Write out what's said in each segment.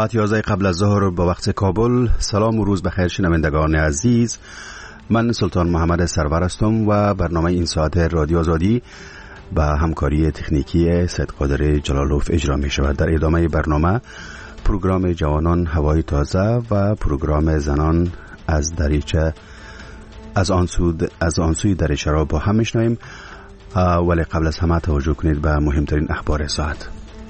ساعت 11 قبل از ظهر به وقت کابل. سلام و روز بخیر شنوندگان عزیز. من سلطان محمد سرور هستم و برنامه این ساعت رادیو آزادی با همکاری تکنیکی سید قادر جلالوف اجرا می شود. در ادامه برنامه پروگرام جوانان هوای تازه و پروگرام زنان از دریچه از آن سوی دریچه را با هم میشنویم، ولی قبل از همه توجه کنید به مهمترین اخبار ساعت.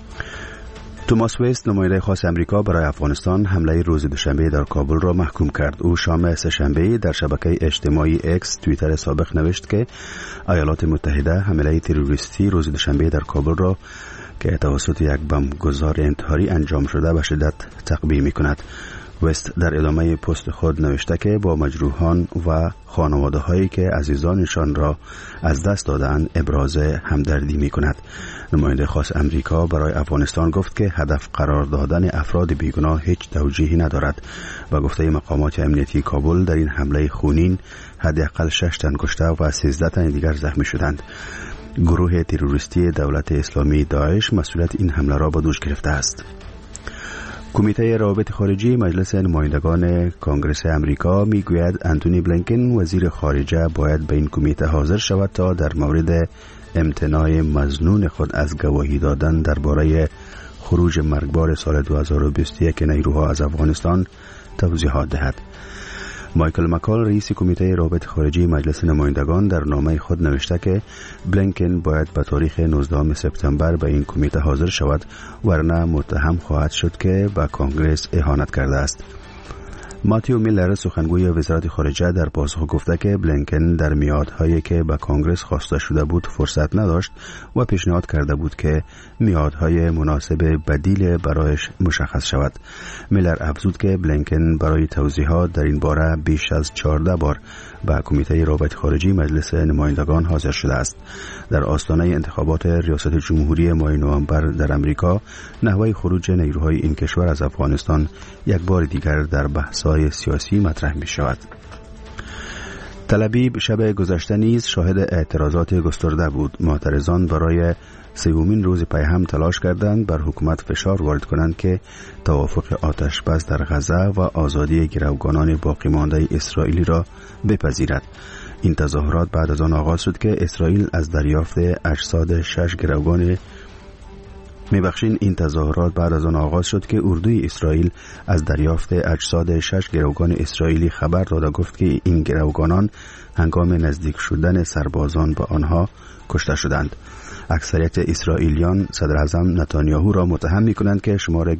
توماس ویست، نماینده خاص امریکا برای افغانستان، حمله روز دوشنبه در کابل را محکوم کرد. او شام سه‌شنبه در شبکه اجتماعی اکس توییتر سابق نوشت که ایالات متحده حمله تروریستی روز دوشنبه در کابل را که توسط یک بمبگذار انتحاری انجام شده به شدت تقبیح می‌کند. وست در ادامه پست خود نوشته که با مجروحان و خانواده هایی که عزیزانشان را از دست دادند ابراز همدردی می کند. نماینده خاص امریکا برای افغانستان گفت که هدف قرار دادن افراد بیگناه هیچ توجیهی ندارد و گفته مقامات امنیتی کابل در این حمله خونین حداقل 6 تن کشته و 13 تن دیگر زخمی شدند. گروه تروریستی دولت اسلامی داعش مسئولیت این حمله را به دوش گرفته است. کمیته روابط خارجی مجلس نمایندگان کنگره امریکا میگوید انتونی بلینکن وزیر خارجه باید به این کمیته حاضر شود تا در مورد امتناع مظنون خود از گواهی دادن درباره خروج مرگبار سال 2021 نیروها از افغانستان توضیحات دهد. مایکل مکال، رئیس کمیته روابط خارجی مجلس نمایندگان، در نامه خود نوشته که بلینکن باید به تاریخ 19 سپتامبر به این کمیته حاضر شود، ورنه متهم خواهد شد که به کنگرس اهانت کرده است. ماتیو میلر، سخنگوی وزارت خارجه، در پاسخ گفته که بلینکن در میعادهایی که به کنگرس خواسته شده بود فرصت نداشت و پیشنهاد کرده بود که میعادهای مناسب بدیل برایش مشخص شود. میلر افزود که بلینکن برای توضیحات در این باره بیش از 14 بار به کمیته روابط خارجی مجلس نمایندگان حاضر شده است. در آستانه انتخابات ریاست جمهوری ماه نوامبر در امریکا، نحوه خروج نیروهای این کشور از افغانستان یک بار دیگر در بحث‌های سیاسی مطرح می شود. تل ابیب شب گذشته نیز شاهد اعتراضات گسترده بود. معترضان برای سومین روز پی هم تلاش کردند بر حکومت فشار وارد کنند که توافق آتش بس در غزه و آزادی گروگانان باقی مانده اسرائیلی را بپذیرد. این تظاهرات بعد از آن آغاز شد که اسرائیل از دریافت اجساد 6 گروگان اردوی اسرائیل از دریافت اجساد 6 گروگان اسرائیلی خبر داده گفت که این گروگانان هنگام نزدیک شدن سربازان به آنها کشته شدند. اکثریت اسرائیلیان صدر اعظم نتانیاهو را متهم می‌کنند که شمار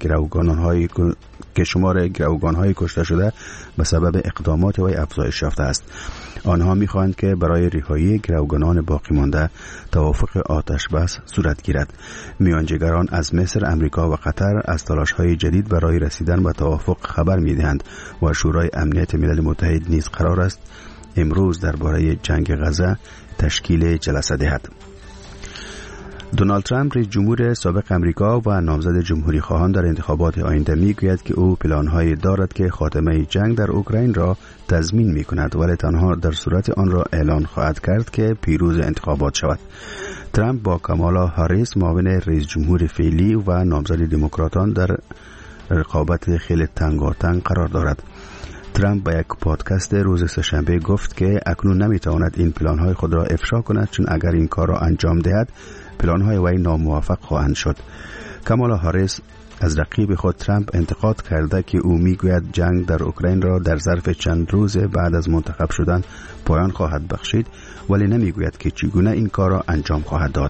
گروگان‌های کشته شده به سبب اقدامات وی افزایش یافته است. آنها می‌خواهند که برای رهایی گروگانان باقی مانده توافق آتش بس صورت گیرد. میانجیگران از مصر، امریکا و قطر از تلاش‌های جدید برای رسیدن به توافق خبر می‌دهند و شورای امنیت ملل متحد نیز قرار است امروز درباره جنگ غزه تشکیل جلسه دهد. دونالد ترامپ، رئیس جمهور سابق امریکا و نامزد جمهوری خواهان در انتخابات آینده، میگوید که او پلان‌هایی دارد که خاتمه جنگ در اوکراین را تضمین می‌کند، ولی تنها در صورت آن را اعلان خواهد کرد که پیروز انتخابات شود. ترامپ با کامالا هاریس، معاون رئیس جمهور فعلی و نامزد دموکراتان، در رقابت خیلی تنگاتنگ قرار دارد. ترامپ با یک پادکست روز سه‌شنبه گفت که اکنون نمی‌تواند این پلان‌های خود را افشا کند، چون اگر این کار را انجام دهد پلان‌های وی ناموفق خواهند شد. کامالا هاریس از رقیب خود ترامپ انتقاد کرده که او میگوید جنگ در اوکراین را در ظرف چند روز بعد از منتخب شدن پایان خواهد بخشید، ولی نمیگوید که چگونه این کار را انجام خواهد داد.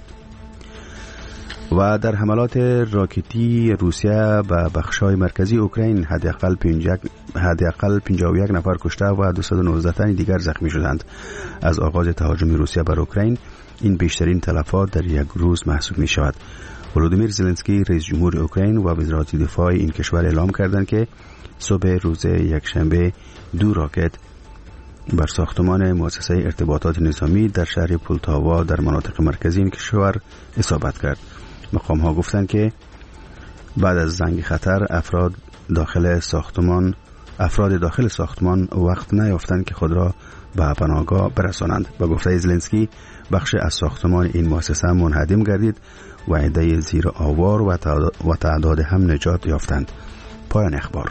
و در حملات راکتی روسیه به بخش‌های مرکزی اوکراین حداقل 51 نفر کشته و 219 تن دیگر زخمی شدند. از آغاز تهاجم روسیه بر اوکراین این بیشترین تلفات در یک روز محسوب می شود. ولودیمیر زلنسکی، رئیس جمهور اوکراین و وزارت دفاع این کشور اعلام کردند که صبح روز یکشنبه 2 راکت بر ساختمان مؤسسه ارتباطات نظامی در شهر پولتاوا در مناطق مرکزی این کشور اصابت کرد. مقام‌ها گفتند که بعد از زنگ خطر افراد داخل ساختمان وقت نیافتند که خود را به پناهگاه برسانند. با گفته زلنسکی، بخش از ساختمان این مؤسسه منهدم گردید و عده زیر آوار و تعداد هم نجات یافتند. پایان اخبار.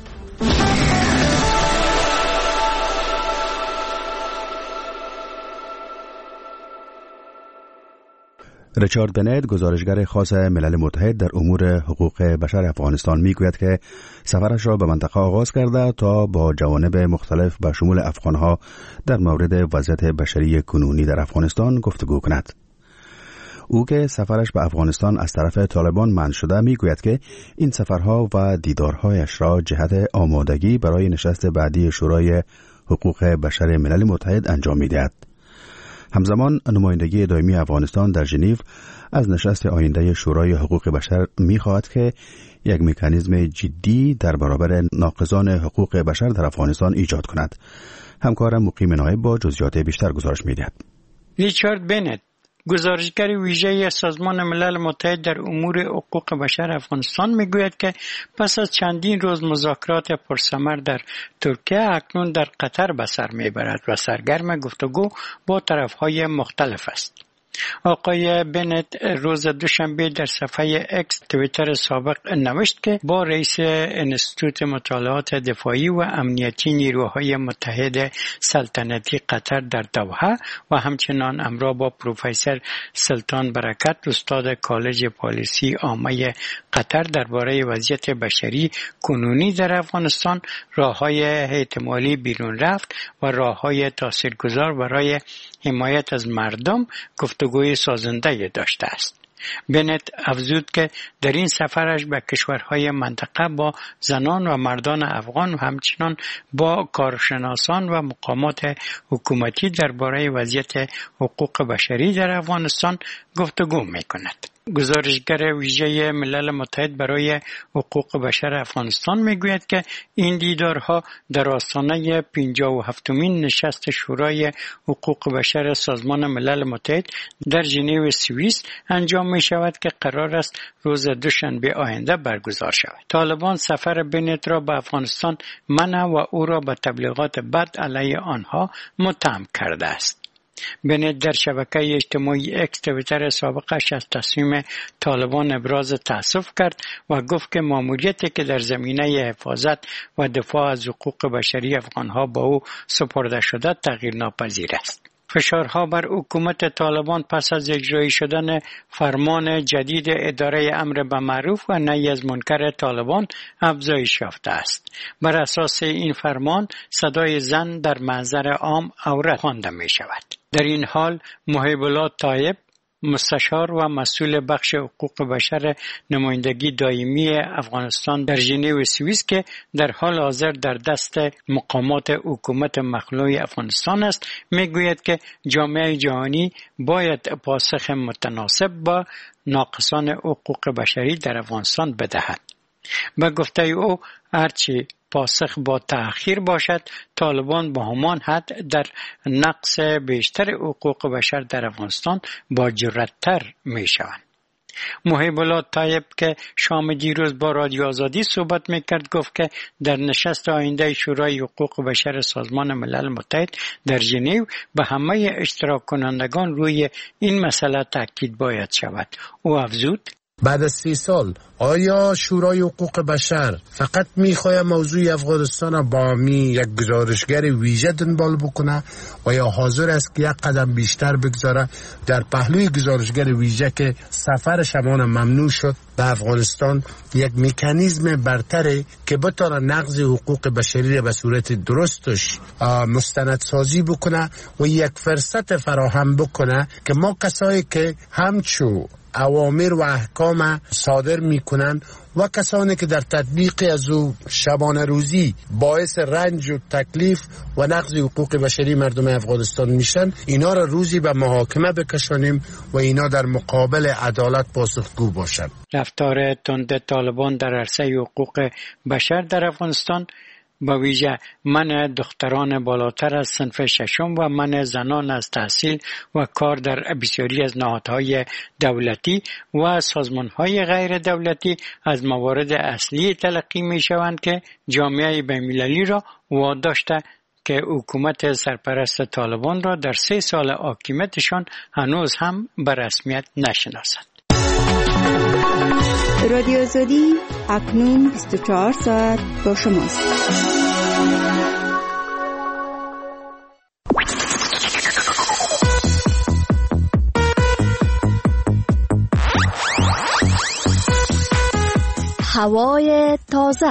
ریچارد بنت، گزارشگر خاص ملل متحد در امور حقوق بشر افغانستان، میگوید که سفرش را به منطقه آغاز کرده تا با جوانب مختلف به شمول افغانها در مورد وضعیت بشری کنونی در افغانستان گفتگو کند. او که سفرش به افغانستان از طرف طالبان منع شده، میگوید که این سفرها و دیدارهایش را جهت آمادگی برای نشست بعدی شورای حقوق بشر ملل متحد انجام می‌دهد. همزمان نمایندگی دائمی افغانستان در ژنو از نشست آینده شورای حقوق بشر می‌خواهد که یک مکانیزم جدی در برابر ناقضان حقوق بشر در افغانستان ایجاد کند. همکارم مقیم نایب با جزئیات بیشتر گزارش می‌دهد. ریچارد بنت، گزارشگر ویژه سازمان ملل متحد در امور حقوق بشر افغانستان، میگوید که پس از چندین روز مذاکرات پرثمر در ترکیه، اکنون در قطر به سر میبرد و سرگرم گفتگو با طرفهای مختلف است. آقای بنت روز دوشنبه در صفحه اکس توییتر سابق نوشت که با رئیس انستیتوت مطالعات دفاعی و امنیتی نیروهای متحد سلطنتی قطر در دوحه و همچنان همراه با پروفسور سلطان برکت، استاد کالج پالیسی عامه قطر، درباره وضعیت بشری کنونی در افغانستان، راه‌های احتمالی بیرون رفت و راه‌های تاثیرگذار برای حمایت از مردم گفتگوی سازنده داشته است. بنت افزود که در این سفرش به کشورهای منطقه با زنان و مردان افغان و همچنان با کارشناسان و مقامات حکومتی درباره وضعیت حقوق بشری در افغانستان گفتگو می‌کند. گزارشگر ویژه ملل متحد برای حقوق بشر افغانستان میگوید که این دیدارها در آستانه 57مین نشست شورای حقوق بشر سازمان ملل متحد در ژنو سوئیس انجام می شود که قرار است روز دوشنبه آینده برگزار شود. طالبان سفر بنت را به افغانستان منع و او را به تبلیغات بد علیه آنها متهم کرده است. بنت در شبکه اجتماعی اکس توییتر سابقش از تصمیم طالبان ابراز تأسف کرد و گفت که ماموریتی که در زمینه حفاظت و دفاع از حقوق بشری افغانها با او سپرده شده تغییر ناپذیر است. فشارها بر حکومت طالبان پس از اجرایی شدن فرمان جدید اداره امر به معروف و نهی از منکر طالبان افزایش یافته است. بر اساس این فرمان صدای زن در محضر عام عورت خوانده می شود. در این حال محب الله طایب، مستشار و مسئول بخش حقوق بشر نمایندگی دائمی افغانستان در ژنو سوئیس که در حال حاضر در دست مقامات حکومت مخلوع افغانستان است، میگوید که جامعه جهانی باید پاسخ متناسب با ناقصان حقوق بشری در افغانستان بدهد. به گفته او هرچی پاسخ با تأخیر باشد، طالبان با همان حد در نقص بیشتر حقوق بشر در افغانستان با جرأت‌تر می شوند. محب الله طایب که شام دیروز با رادیو آزادی صحبت میکرد گفت که در نشست آینده شورای حقوق بشر سازمان ملل متحد در ژنو به همه اشتراک کنندگان روی این مسئله تاکید باید شود. او افزود: بعد از 30 سال آیا شورای حقوق بشر فقط میخواه موضوع افغانستان با یک گزارشگر ویژه دنبال بکنه و یا حاضر است که یک قدم بیشتر بگذاره در پهلوی گزارشگر ویژه که سفر شمان ممنوع شد به افغانستان یک مکانیزم برتره که بتونه نقض حقوق بشری به صورت درستش مستندسازی بکنه و یک فرصت فراهم بکنه که ما کسایی که همچو اوامر و احکام صادر میکنن و کسانی که در تطبیق از او شبانه روزی باعث رنج و تکلیف و نقض حقوق بشری مردم افغانستان میشن، اینا را روزی به محاکمه بکشانیم و اینا در مقابل عدالت پاسخگو باشند. رفتار تند طالبان در عرصه حقوق بشر در افغانستان، با ویژه منع دختران بالاتر از صنف ششم و منع زنان از تحصیل و کار در بسیاری از نهادهای دولتی و سازمانهای غیر دولتی از موارد اصلی تلقی می شوند که جامعه بین‌المللی را واداشته که حکومت سرپرست طالبان را در 3 سال حاکمیتشان هنوز هم به رسمیت نشناسند. رادیو آزادی اکنون 24 ساعت با شماست. هوای تازه.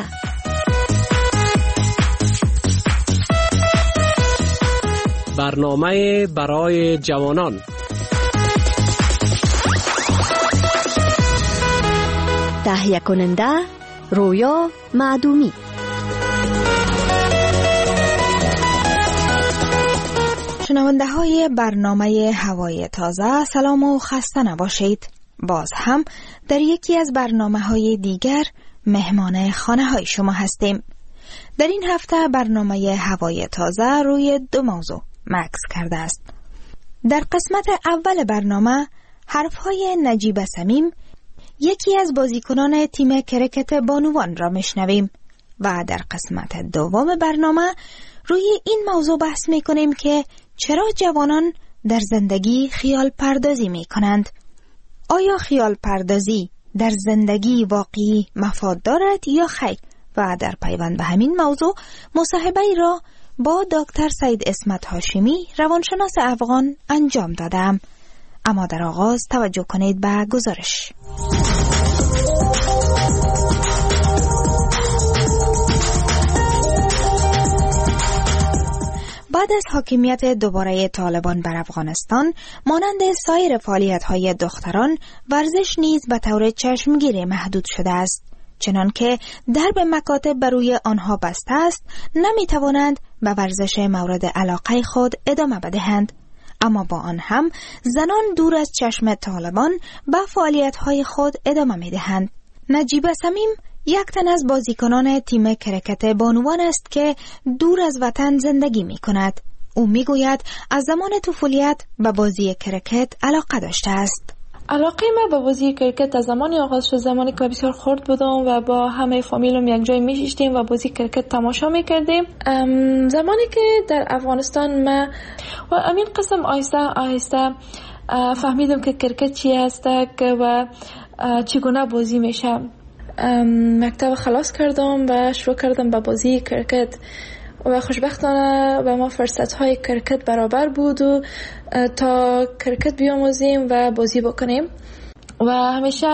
برنامه برای جوانان. تهیه کننده رویا معدومی. شنونده های برنامه هوای تازه، سلام و خسته نباشید. باز هم در یکی از برنامه های دیگر مهمان خانه های شما هستیم. در این هفته برنامه هوای تازه روی 2 موضوع مکس کرده است. در قسمت اول برنامه حرفهای نجیب صمیم، یکی از بازیکنان تیم کرکت بانوان را میشنویم و در قسمت دوم برنامه روی این موضوع بحث میکنیم که چرا جوانان در زندگی خیال پردازی میکنند. آیا خیال پردازی در زندگی واقعی مفاد دارد یا خیر؟ و در پیوند به همین موضوع مصاحبه را با دکتر سید اسمت هاشمی، روانشناس افغان انجام دادم. اما در آغاز توجه کنید به گزارش. بعد از حاکمیت دوباره طالبان بر افغانستان، مانند سایر فعالیت‌های دختران، ورزش نیز به طور چشمگیری محدود شده است. چنان که درب مکاتب بر روی آنها بسته است، نمی‌توانند به ورزش مورد علاقه خود ادامه بدهند. اما با آن هم زنان دور از چشم طالبان به فعالیت‌های خود ادامه می‌دهند. نجیب صمیم یک تن از بازیکنان تیم کرکت بانوان است که دور از وطن زندگی می‌کند. او می‌گوید از زمان طفولیت به بازی کرکت علاقه داشته است. علاقه من به بازی کرکت از زمانی آغاز شد، زمانی که بسیار خرد بودم و با همه فامیلم یک جای میشیشتیم و بازی کرکت تماشا میکردیم. زمانی که در افغانستان من و همین قسم آهسته فهمیدم که کرکت چی است و چگونه بازی میشه. مکتب خلاص کردم و شروع کردم به بازی کرکت و خوشبختانه به ما فرصت‌های کرکت برابر بود و تا کرکت بیاموزیم و بازی بکنیم. و همیشه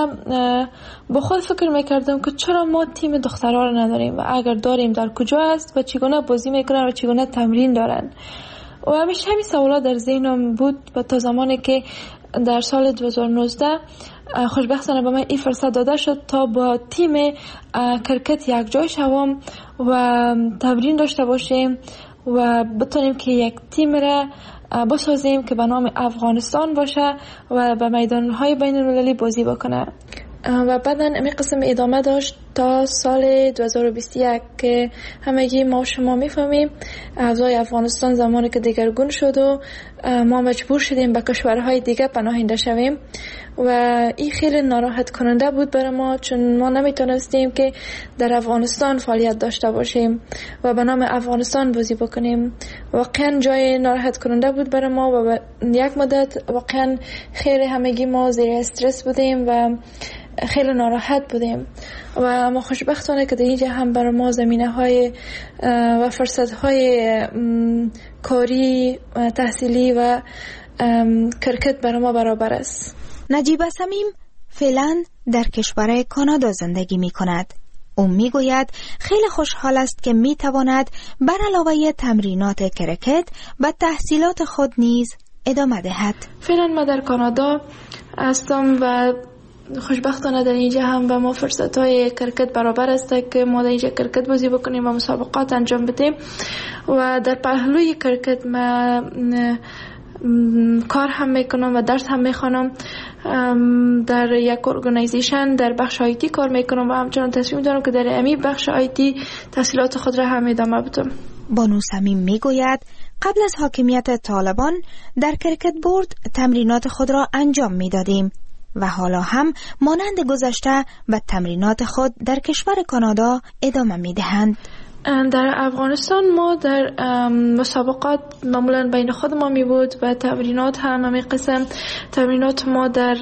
با خود فکر میکردم که چرا ما تیم دخترها رو نداریم و اگر داریم در کجا است و چگونه بازی میکنن و چگونه تمرین دارن. و همیشه همین سوالات در ذهنم بود و تا زمانی که در سال 2019 خوشبختانه به من این فرصت داده شد تا با تیم کرکت یک جای شوم و تمرین داشته باشیم و بتونیم که یک تیم را بسازیم که به نام افغانستان باشه و به میدانهای بین المللی بازی بکنه. و بعدا این قسم ادامه داشت تا سال 2021 که همگی ما و شما میفهمیم اوضاع افغانستان زمانی که دگرگون شد و ما مجبور شدیم به کشورهای دیگه پناهنده شویم و این خیلی ناراحت کننده بود برای ما، چون ما نمیتونستیم که در افغانستان فعالیت داشته باشیم و به نام افغانستان بازی بکنیم. واقعا جای ناراحت کننده بود برای ما و یک مدت واقعا خیلی همگی ما زیر استرس بودیم و خیلی ناراحت بودیم. و ما خوشبختانه که در اینجا هم برای ما زمینه‌های و فرصت‌های کاری، تحصیلی و کرکت برای ما برابر است. نجیب صمیم فعلا در کشور کانادا زندگی می کند. او می گوید خیلی خوشحال است که می تواند بر علاوه تمرینات کرکت به تحصیلات خود نیز ادامه دهد. فعلا ما در کانادا هستم و خوشبختانه در اینجا هم به ما فرصت‌های کرکت برابر است که ما در اینجا کرکت بازی بکنیم و مسابقات انجام بدیم و در پهلوی کرکت ما کار هم میکنم و درس هم میخوانم. در یک ارگانیزیشن در بخش آیتی کار میکنم و همچنان تصمیم دارم که در امی بخش آیتی تحصیلات خود را هم ادامه بدم. بانو صمیم میگوید قبل از حاکمیت طالبان در کرکت بورد تمرینات خود را انجام میدادیم و حالا هم مانند گذشته به تمرینات خود در کشور کانادا ادامه میدهند. در افغانستان ما در مسابقات معمولا بین خود ما می بود و تمرینات هم همین قسم. تمرینات ما در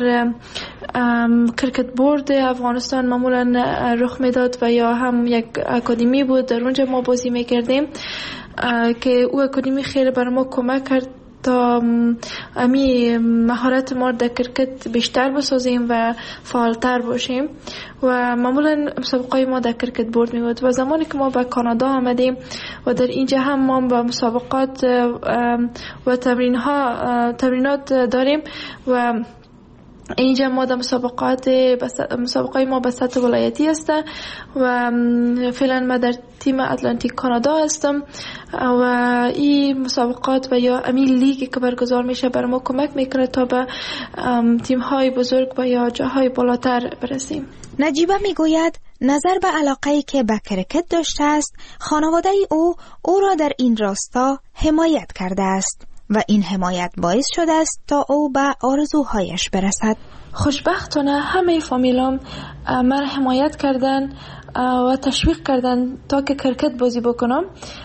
کرکت بورد افغانستان معمولا رخ میداد و یا هم یک اکادمی بود، در اونجا ما بازی میکردیم که او اکادمی خیلی بر ما کمک کرد تا امی مهارت ما در کرکت بیشتر بسازیم و فعالتر باشیم. و معمولا مسابقات ما در کرکت بورد می بود و زمانی که ما به کانادا آمدیم و در اینجا هم ما با مسابقات و تمرینات داریم و اینجا ما در مسابقات ما به سطح ولایتی است و فعلا ما در تیم اتلانتیک کانادا هستم و این مسابقات و یا امی لیگی که برگزار میشه بر ما کمک میکنه تا به تیم های بزرگ و یا جاهای بالاتر برسیم. نجیبه میگوید نظر به علاقه‌ای که به کرکت داشته است، خانواده او را در این راستا حمایت کرده است و این حمایت باعث شده است تا او به آرزوهایش برسد. خوشبختانه همه فامیلام من حمایت کردن و تشویق کردن تا که کرکت بازی بکنم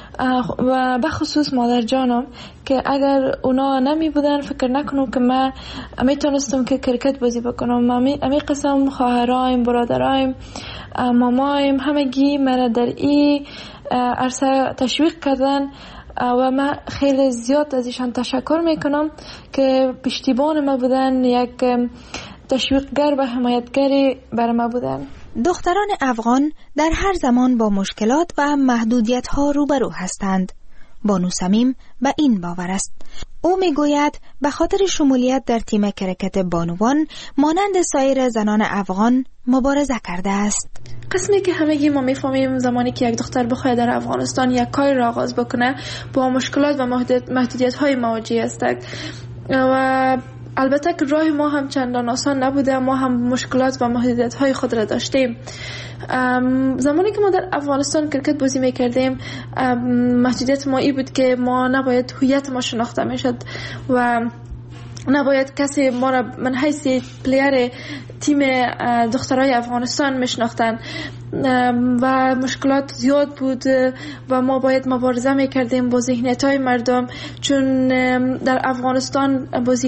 و بخصوص مادر جانم که اگر اونا نمی بودن فکر نکنم که من میتونستم که کرکت بازی بکنم. امی قسم خواهرایم، برادرایم، مامایم همگی من در این عرصه تشویق کردن و من خیلی زیاد از ایشان تشکر میکنم که پشتیبان ما بودن، یک تشویقگر و حمایتگری بر ما بودن. دختران افغان در هر زمان با مشکلات و محدودیت ها روبرو هستند. بانو صمیم به این باور است. او میگوید به خاطر شمولیت در تیم کرکت بانوان مانند سایر زنان افغان مبارزه کرده است. قسمی که همگی ما میفهمیم زمانی که یک دختر بخواد در افغانستان یک کاری را آغاز بکنه با مشکلات و محدودیت های مواجه است و البته که راه ما هم چندان آسان نبوده، ما هم مشکلات و محدودیت های خود را داشتیم. زمانی که ما در افغانستان کرکت بازی میکردیم محدودیت ما ای بود که ما نباید هویت ما شناخته میشد و نباید کسی ما را من حیث پلیر تیم دخترای افغانستان میشناختن و مشکلات زیاد بود و ما باید مبارزه میکردیم با ذهنیت‌های مردم، چون در افغانستان بازی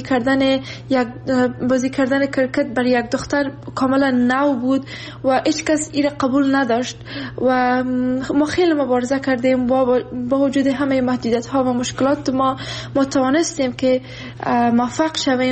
کردن کرکت برای یک دختر کاملا نو بود و هیچ کس این قبول نداشت و ما خیلی مبارزه کردیم با وجود همه محدودیت‌ها و مشکلات ما توانستیم که موفق شویم.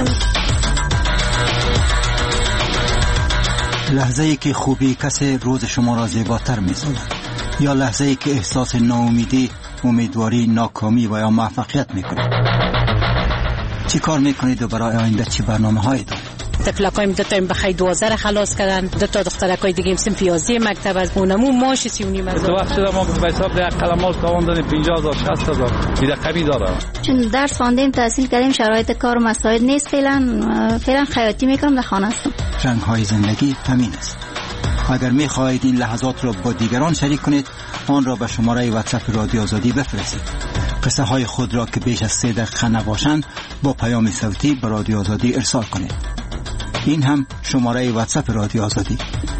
لحظه‌ای که خوبی کسی روز شما را زیباتر می‌سازد یا لحظه‌ای که احساس ناامیدی، امیدواری، ناکامی و یا موفقیت می‌کنید. چی کار می‌کنید و برای آینده چی برنامه‌هایی دارید؟ تفلکایم دو بخای 12 خلاص کردن، دو تا دخترکای دیگه سن 11 مکتب از اونمو ماش 39 هزار. تو وقت شده ما به حساب یک قلم تاوان دادیم 50000 60000 دیگه کمی داره. چون درس خواندیم تحصیل کردیم شرایط کار و مسائل نیست، فعلا خیاطی میکنم در خانه هستم. رنگ‌های زندگی همین است. اگر می‌خواهید این لحظات را با دیگران شریک کنید آن را به شماره واتساپ رادیو آزادی بفرستید. قصه های خود را که بیش از 3 دقیقه نباشند با پیام صوتی به رادیو آزادی ارسال کنید. این هم شماره واتساپ رادیو آزادی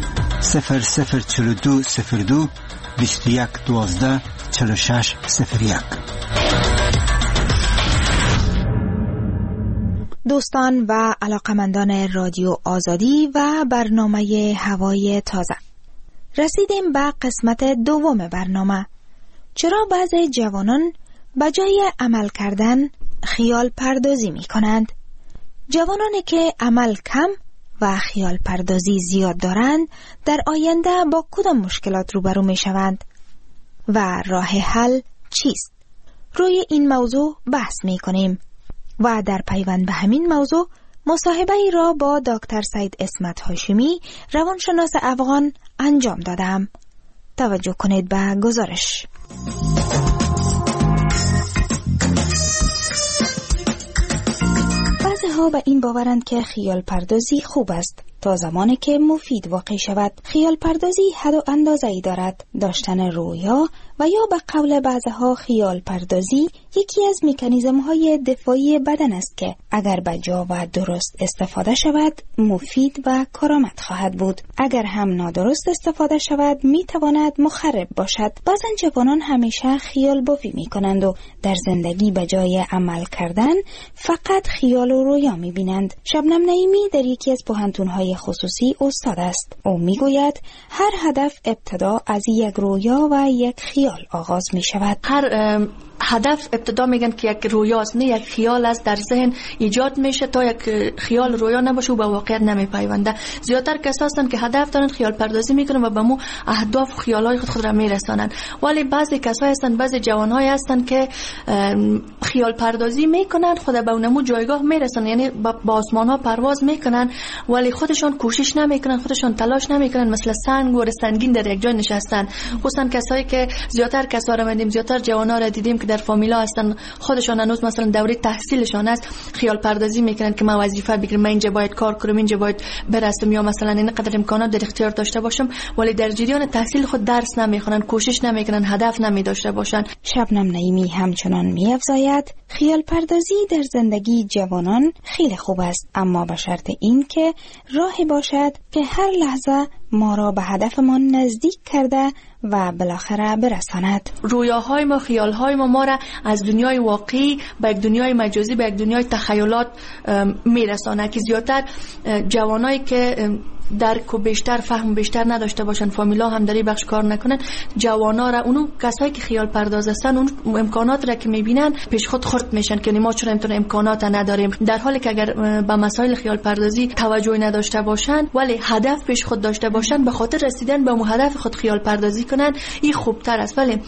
004202 2112 4601. دوستان و علاقمندان رادیو آزادی و برنامه هوای تازه، رسیدیم به قسمت دوم برنامه. چرا بعضی جوانان به جای عمل کردن خیال پردازی می کنند؟ جوانانی که عمل کم و خیال پردازی زیاد دارند در آینده با کدام مشکلات روبرو می شوند و راه حل چیست؟ روی این موضوع بحث می کنیم و در پیوند به همین موضوع مصاحبه ای را با دکتر سید اسمت هاشمی روانشناس افغان انجام دادم. توجه کنید به گزارش. بعضی ها به این باورند که خیال پردازی خوب است تا زمانی که مفید واقع شود. خیال پردازی حد و اندازه‌ای دارد. داشتن رویا و یا به قول بعضها خیال پردازی یکی از مکانیزم‌های دفاعی بدن است که اگر به جا و درست استفاده شود مفید و کارآمد خواهد بود. اگر هم نادرست استفاده شود میتواند مخرب باشد. بعضن جوانان همیشه خیال بافی میکنند و در زندگی به جای عمل کردن فقط خیال و رویا میبینند. شبنم نعیمی در یکی از پوهنتون‌های خصوصی استاد است. او میگوید هر هدف ابتدا از یک رویا و یک خیال آغاز میشود. هر هدف ابتدا میگن که یک رویاست، نه یک خیال است در ذهن ایجاد میشه. تا یک خیال رویا نباشه و به واقعیت نمیپیونده. زیادتر کسایی هستند که هدف دارن خیال پردازی میکنن و به مو اهداف و خیالای خود را میرسانن. ولی بعضی کسایی هستند، بعضی جوانایی هستند که خیال پردازی میکنن، خود به اونمو جایگاه میرسن، یعنی با آسمان ها پرواز میکنن ولی خودشون کوشش نمیکنن، خودشون تلاش نمیکنن، مثل سنگ و سنگین در یک جای نشستن. خصوصا کسایی که زیادتر کسا را دیدیم، زیادتر جوانا را دیدیم که در فامیلا هستن، خودشون هنوز مثلا دوره تحصیلشان است، خیال پردازی میکنن که من وظیفه بگیرم، من اینجا باید کار کنم، اینجا باید برسم، یا مثلا اینقدر امکانات در اختیار داشته باشم، ولی در جریان تحصیل خود درس نمیخونن، کوشش نمیکنن، هدف نمیداشته باشن. شبنم نعیمی همچنان می‌افزاید خیال پردازی در زندگی جوانان خیلی خوب است، اما به شرط این که راهی باشد که هر لحظه ما را به هدفمان نزدیک کرده و بالاخره برساند. رویاهای ما، خیالهای ما را از دنیای واقعی به یک دنیای مجازی، به یک دنیای تخیلات میرسانه که زیادتر جوانایی که درک و بیشتر فهم بیشتر نداشته باشن، فامیلا هم در این بخش کار نکنن، جوانا را، اونو کسایی که خیال پرداز هستن، اون امکانات را که میبینن پیش خود خرد میشن که ما چرا اینطور امکانات نداریم، در حالی که اگر به مسائل خیال پردازی توجه نداشته باشن ولی هدف پیش خود داشته باشن، به خاطر رسیدن به اون هدف خود خیال پردازی کنن، این خوبتر است. ولی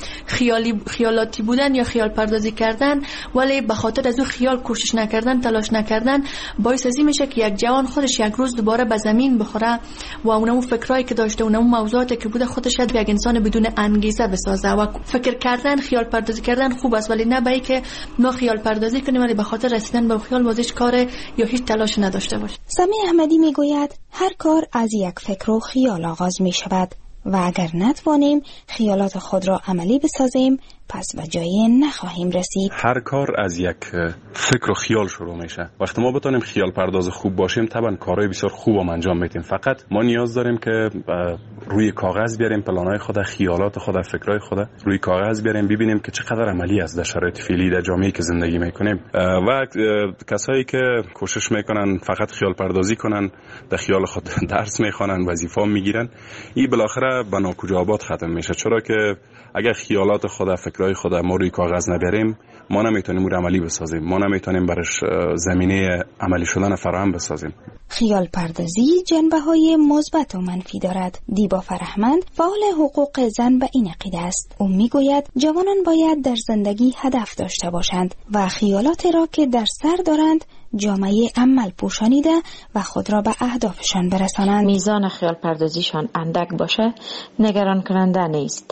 خیالاتی بودن یا خیال پردازی کردن ولی به خاطر از اون خیال کوشش نکردن، تلاش نکردن، باعث ازی میشه که یک جوان خودش یک روز دوباره به زمین بخوره و اونمو فکرایی که داشته، اونمو موضوعاتی که بوده خودش شاید یک انسان بدون انگیزه بسازه. و فکر کردن، خیال پردازی کردن خوب است، ولی نه به که ما خیال پردازی کنیم ولی به خاطر رسیدن به خیال واسه کار یا هیچ تلاش نداشته باشیم. سمی احمدی میگوید هر کار از یک فکر و خیال آغاز می شود و اگر نتوانیم خیالات خود را عملی بسازیم پس به جایی نخواهیم رسید. هر کار از یک فکر و خیال شروع میشه. وقتی ما بتونیم خیال پرداز خوب باشیم طبعا کارهای بسیار خوب هم انجام میدیم. فقط ما نیاز داریم که روی کاغذ بیاریم پلانهای خود، خیالات خود، فکرهای خود روی کاغذ بیاریم، ببینیم که چقدر عملی است در شرایط فعلی در جامعه‌ای که زندگی میکنیم. و کسایی که کوشش میکنن فقط خیال پردازی کنن، در خیال خود درس میخوانن، وظیفه میگیرن، این بالاخره به ناکجا آباد ختم میشه. چرا که اگر خیالات خود، فکرهای خود ما روی کاغذ نبریم، ما نمیتونیم اون عملی بسازیم، ما نمیتونیم برش زمینه عملی شدن فراهم بسازیم. خیال پردازی جنبه‌های مثبت و منفی دارد. دیبا فرهمند فعال حقوق زن به این عقیده است. او میگوید جوانان باید در زندگی هدف داشته باشند و خیالات را که در سر دارند جامعه عمل پوشانیده و خود را به اهدافشان برسانند. میزان خیال پردازیشان اندک باشه نگران کننده نیست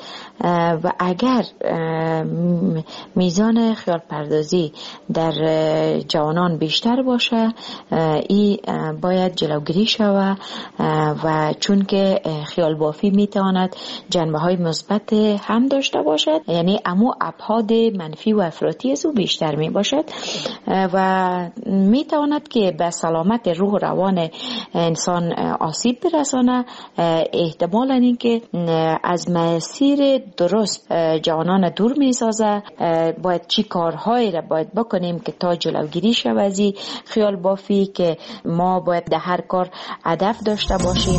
و اگر میزان خیال پردازی در جوانان بیشتر باشه این باید جلوگیری شود و چون که خیال بافی میتواند جنبه های مثبت هم داشته باشد، یعنی امو ابعاد منفی و افراطی از او بیشتر می باشد و میتواند که به سلامت روح و روان انسان آسیب برسانه. احتمالاً این که از مسیر درست جوانان دور میسازه. باید چی کارهایی را باید بکنیم که تا جلوگیری شود از خیال بافی، که ما باید در هر کار هدف داشته باشیم.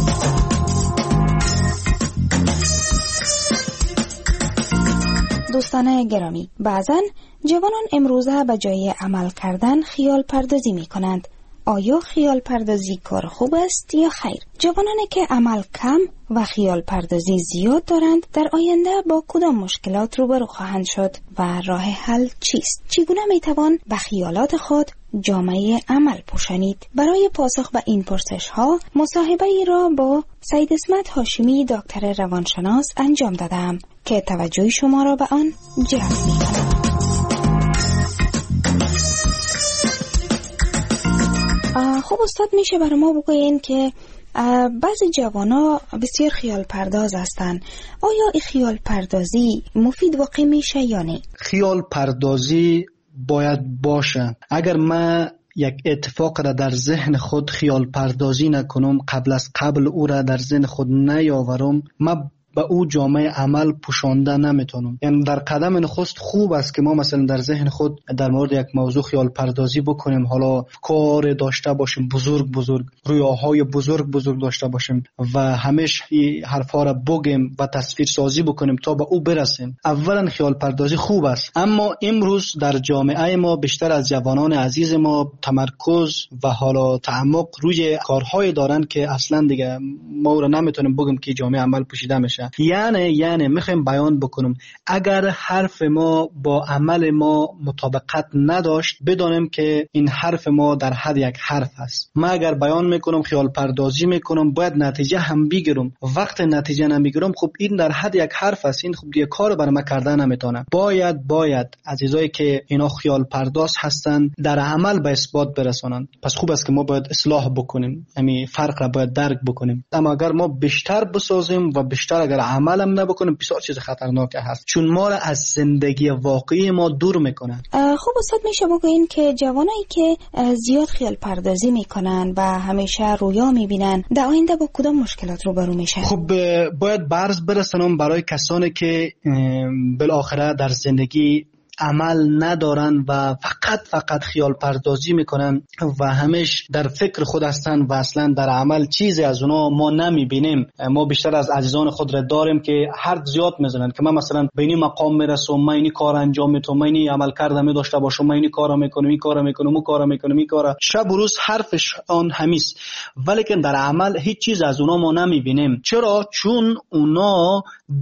دوستان گرامی، بعضن جوانان امروزه به جای عمل کردن خیال پردازی می کنند. آیا خیال پردازی کار خوب است یا خیر؟ جوانانی که عمل کم و خیال پردازی زیاد دارند در آینده با کدام مشکلات روبرو خواهند شد و راه حل چیست؟ چگونه می توان به خیالات خود جامعه عمل پوشانید؟ برای پاسخ به این پرسش ها مصاحبه ای را با سید اسمت هاشمی دکتر روانشناس انجام دادم که توجه شما را به آن جلب می کند. خب استاد، میشه برای ما بگوین که بعضی جوانا بسیار خیال پرداز هستند. آیا این خیال پردازی مفید واقع میشه یا نه؟ خیال پردازی باید باشه. اگر من یک اتفاق را در ذهن خود خیال پردازی نکنم، قبل او را در ذهن خود نیاورم، من به او جامعه عمل پوشانده نمیتونم. یعنی در قدم نخست خوب است که ما مثلا در ذهن خود در مورد یک موضوع خیال پردازی بکنیم، حالا کار داشته باشیم بزرگ رویاهای بزرگ داشته باشیم و همیشه حرفا را بگیم و تصویر سازی بکنیم تا به او برسیم. اولا خیال پردازی خوب است، اما امروز در جامعه ما بیشتر از جوانان عزیز ما تمرکز و حالا تعمق روی کارهای دارن که اصلا دیگه ما را نمیتونیم بگیم که جامعه عمل پوشیده میشه. یعنی میخوایم بیان بکنم اگر حرف ما با عمل ما مطابقت نداشت، بدانیم که این حرف ما در حد یک حرف است. من اگر بیان میکنم خیال پردازی میکنم، باید نتیجه هم بگیرم. وقت نتیجه نمیگیرم، خب این در حد یک حرف است، این خب دیگه کار برای من کردن نمیتونه. باید عزیزایی که اینا خیال پرداز هستن در عمل به اثبات برسانن. پس خوب است که ما باید اصلاح بکنیم، همین فرق را باید درک بکنیم. اما اگر ما بیشتر بسازیم و بیشتر اگر عملم نبکنیم، بسیار چیز خطرناکه هست، چون ما را از زندگی واقعی ما دور میکنه. خب استاد میشه بگوین که جوانایی که زیاد خیال پردازی میکنن و همیشه رویا میبینن در آینده با کدام مشکلات روبرو میشن؟ خب باید برز برسانم برای کسانی که بالاخره در زندگی عمل ندارن و فقط خیال پردازی میکنن و همیشه در فکر خود هستن و اصلا در عمل چیزی از اونا ما نمیبینیم. ما بیشتر از عزیزان خود را داریم که حرف زیاد میزنن که من مثلا به این مقام میرسم، من این کار انجام میتونم، من این عمل کردم داشته باشم، من این کارا میکنم، این کارا میکنم، اون کارا میکنم، این کارا، شب و روز حرفش آن همیست، ولی که در عمل هیچ چیز از اونا ما نمیبینیم. چرا؟ چون اونا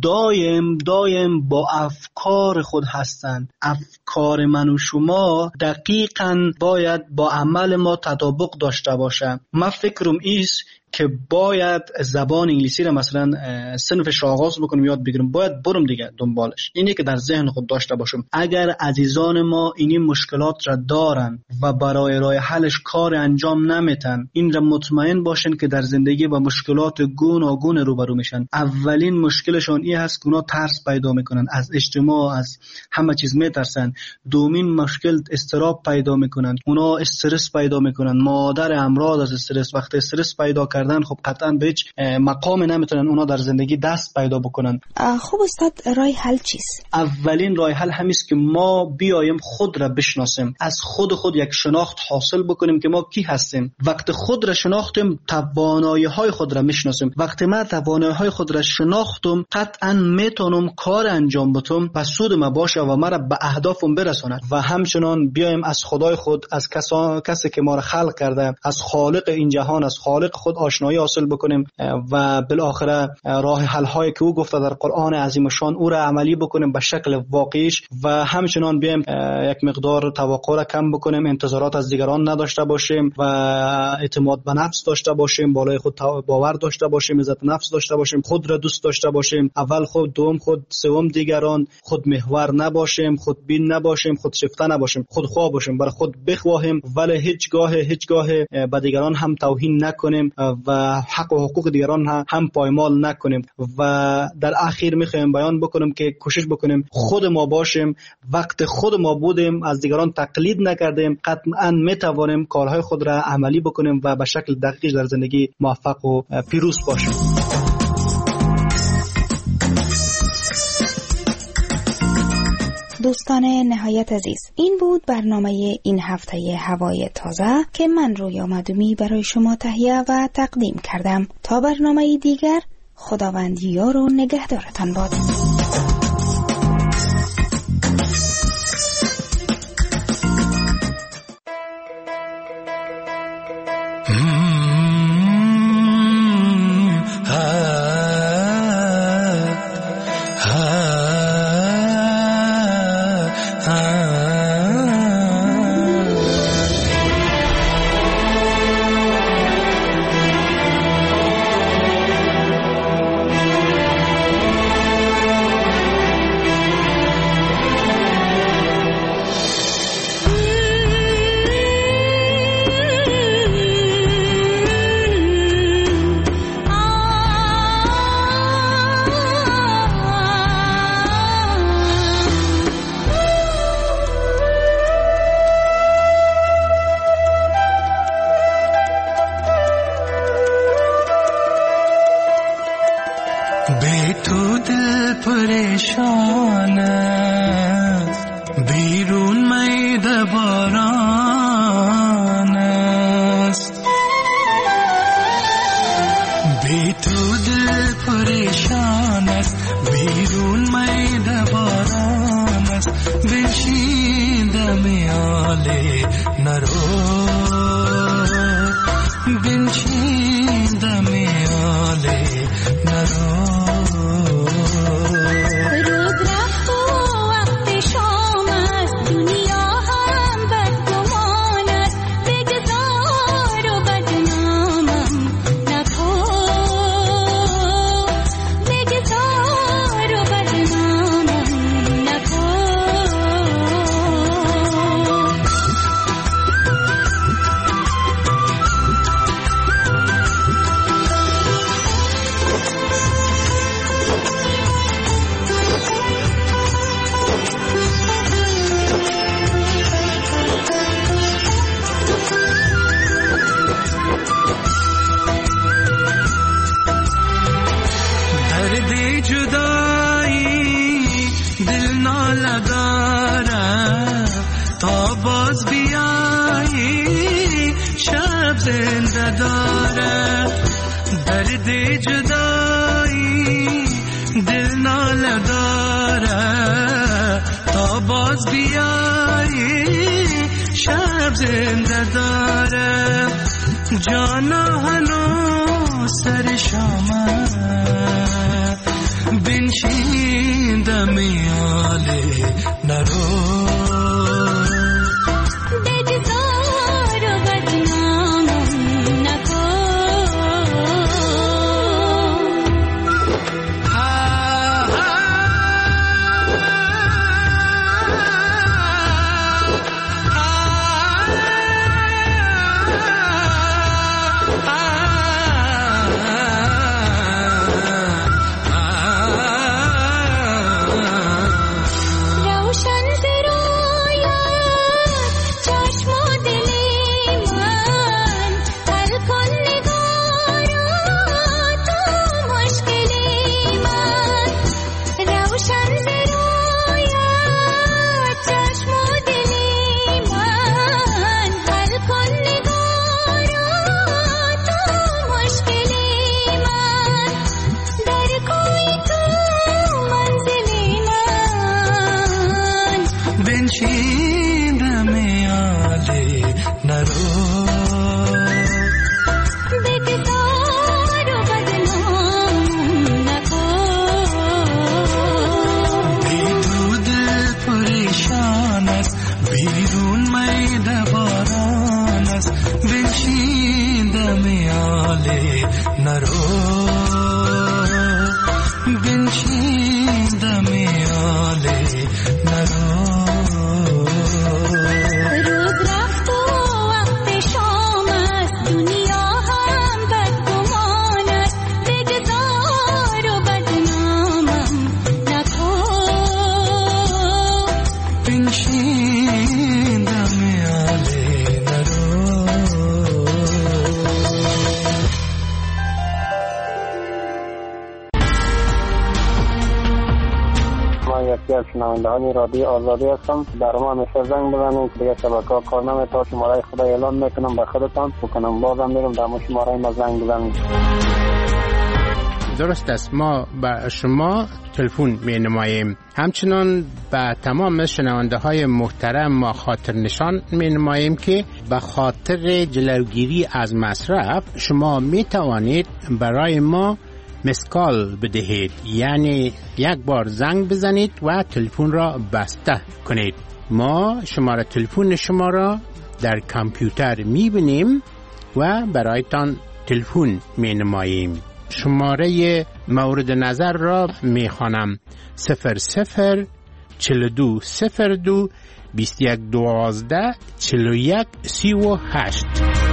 دایم با افکار خود هستن. افکار من و شما دقیقاً باید با عمل ما تطابق داشته باشه. من فکرم ایست که باید زبان انگلیسی را مثلا صنفش آغاز بکنم، یاد بگیرم، باید برم دیگه دنبالش. اینه که در ذهن خود داشته باشم. اگر عزیزان ما این مشکلات را دارن و برای راه حلش کار انجام نمیتن، این را مطمئن باشن که در زندگی با مشکلات گوناگون روبرو میشن. اولین مشکلشون این هست که اونا ترس پیدا میکنن، از اجتماع، از همه چیز میترسن. دومین مشکل اضطراب پیدا میکنن، اونا استرس پیدا میکنن. مادر امراض از استرس، وقتی استرس پیدا کردن خب قطعا به هیچ مقام نمیتونن اونا در زندگی دست پیدا بکنن. خب استاد راه حل چیست؟ اولین راه حل همیست که ما بیایم خود را بشناسیم، از خود یک شناخت حاصل بکنیم که ما کی هستیم. وقتی خود را شناختیم، توانایی های خود را میشناسیم. وقتی من توانایی های خود را شناختم، قطعا میتونم کار انجام بدم و سود ما باشه و مرا به اهدافم برساند. و همچنان بیایم از خدای خود، از کسی که ما را خلق کرده، از خالق این جهان، از خالق خود آشنایی حاصل بکنیم و بالاخره راه حل هایی که او گفته در قرآن عظیم شان او را عملی بکنیم به شکل واقعیش. و همچنان بیایم یک مقدار توقع را کم بکنیم، انتظارات از دیگران نداشته باشیم و اعتماد به نفس داشته باشیم، بالای خود باور داشته باشیم، عزت نفس داشته باشیم، خود را دوست داشته باشیم، اول خود، دوم خود، سوم دیگران، خود محور نباشیم، خود بین نباشیم، خود شیفته نباشیم، خود خواه باشیم، برای خود بخواهیم ولی هیچگاه به دیگران هم توهین نکنیم و حق و حقوق دیگران هم پایمال نکنیم. و در اخیر میخوایم بیان بکنم که کوشش بکنیم خود ما باشیم. وقت خود ما بودیم، از دیگران تقلید نکردیم، قطعا میتوانیم کارهای خود را عملی بکنیم و به شکل دقیق در زندگی موفق و پیروز باشیم. دوستان نهایت عزیز، این بود برنامه این هفته هوای تازه که من رویا مدومی برای شما تهیه و تقدیم کردم. تا برنامه دیگر، خداوند یار و نگهدارتان باد. بی تو دل پریشان است، بیرون میده باران است. بی تو دل پریشان است، بیرون میده باران است. بنشین دم آله نرو، بنشین دم آله نرو. جانا هنو سر شامه بنشین دم آله نرو. شنوندگان رادیو آزادی هستم. در ما همیشه زنگ بزنید که دیگه شبکه‌ها کار نمی‌کنه. تا شماره خود اعلام میکنم به خودتان بکنم، بازم میرم در شماره ما زنگ بزنید. درست است، ما به شما تلفن می نماییم. همچنان به تمام شنونده های محترم ما خاطر نشان می نماییم که به خاطر جلوگیری از مصرف شما می توانید برای ما مسکال بدهید، یعنی یک بار زنگ بزنید و تلفن را بسته کنید. ما شماره تلفن شما را در کامپیوتر می بینیم و برایتان تلفن می نماییم. شماره مورد نظر را می خوانم: 00 42 02 21 12 41 38.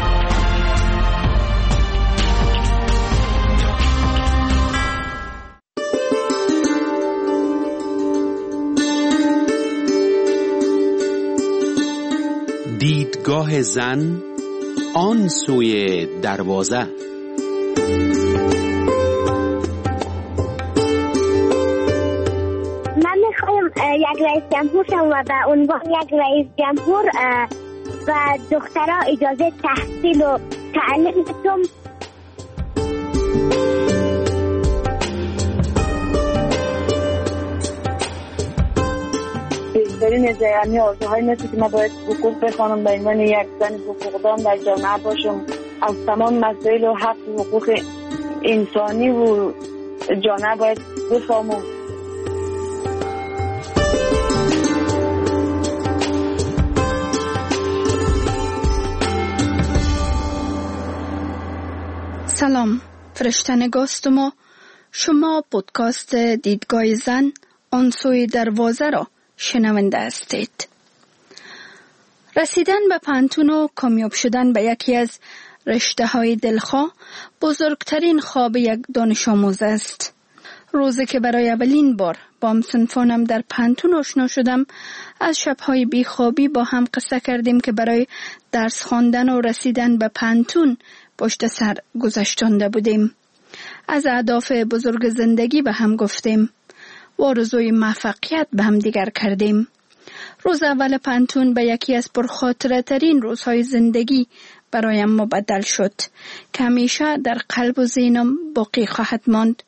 دیدگاه زن آن سوی دروازه. یک رئیس جمهور شدم و به عنوان یک رئیس جمهور و دخترها اجازه تحصیل و تعلیم دادم. بیشترین از یعنی آرزوهای مثل که ما باید حقوق بخوانم به عنوان یک زن حقوقدان در جامعه باشم، از تمام مسائل و حق و حقوق انسانی و جامعه باید بفهمم. سلام، فرشته نگاست ما. شما پودکاست دیدگاه زن آن سوی دروازه را شنونده هستید. رسیدن به پانتون و کامیاب شدن به یکی از رشته های دلخواه بزرگترین خواب یک دانش آموز است. روزی که برای اولین بار با همسنفانم در پانتون آشنا شدم، از شبهای بیخوابی با هم قصه کردیم که برای درس خواندن و رسیدن به پانتون پشت سر گذشتانده بودیم. از اهداف بزرگ زندگی به هم گفتیم و آرزوی موفقیت به هم دیگر کردیم. روز اول پانتون به یکی از پرخاطره ترین روزهای زندگی برایم مبدل شد که همیشه در قلب و ذهنم باقی خواهد ماند.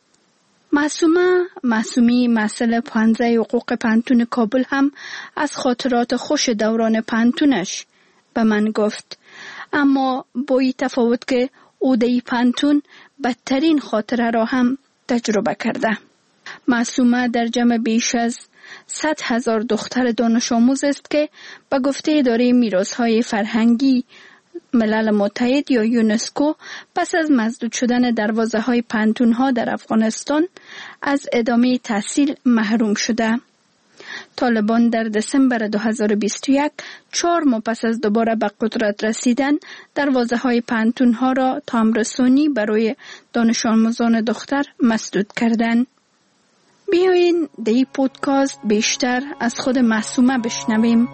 معصومی مسئله 15 حقوق پانتون کابل هم از خاطرات خوش دوران پانتونش به من گفت، اما با این تفاوت که او در پانتون بدترین خاطره را هم تجربه کرده. معصومه در جمع بیش از 100,000 دختر دانش آموز است که به گفته اداره میراث‌های فرهنگی ملل متحد یا یونسکو پس از مسدود شدن دروازه‌های پانتون‌ها در افغانستان از ادامه تحصیل محروم شده. طالبان در دسامبر 2021 4 ماه پس از دوباره به قدرت رسیدن دروازه‌های پانتون‌ها را تامرسانی برای دانش آموزان دختر مسدود کردند. بیایین در این پودکاست بیشتر از خود معصومه بشنویم.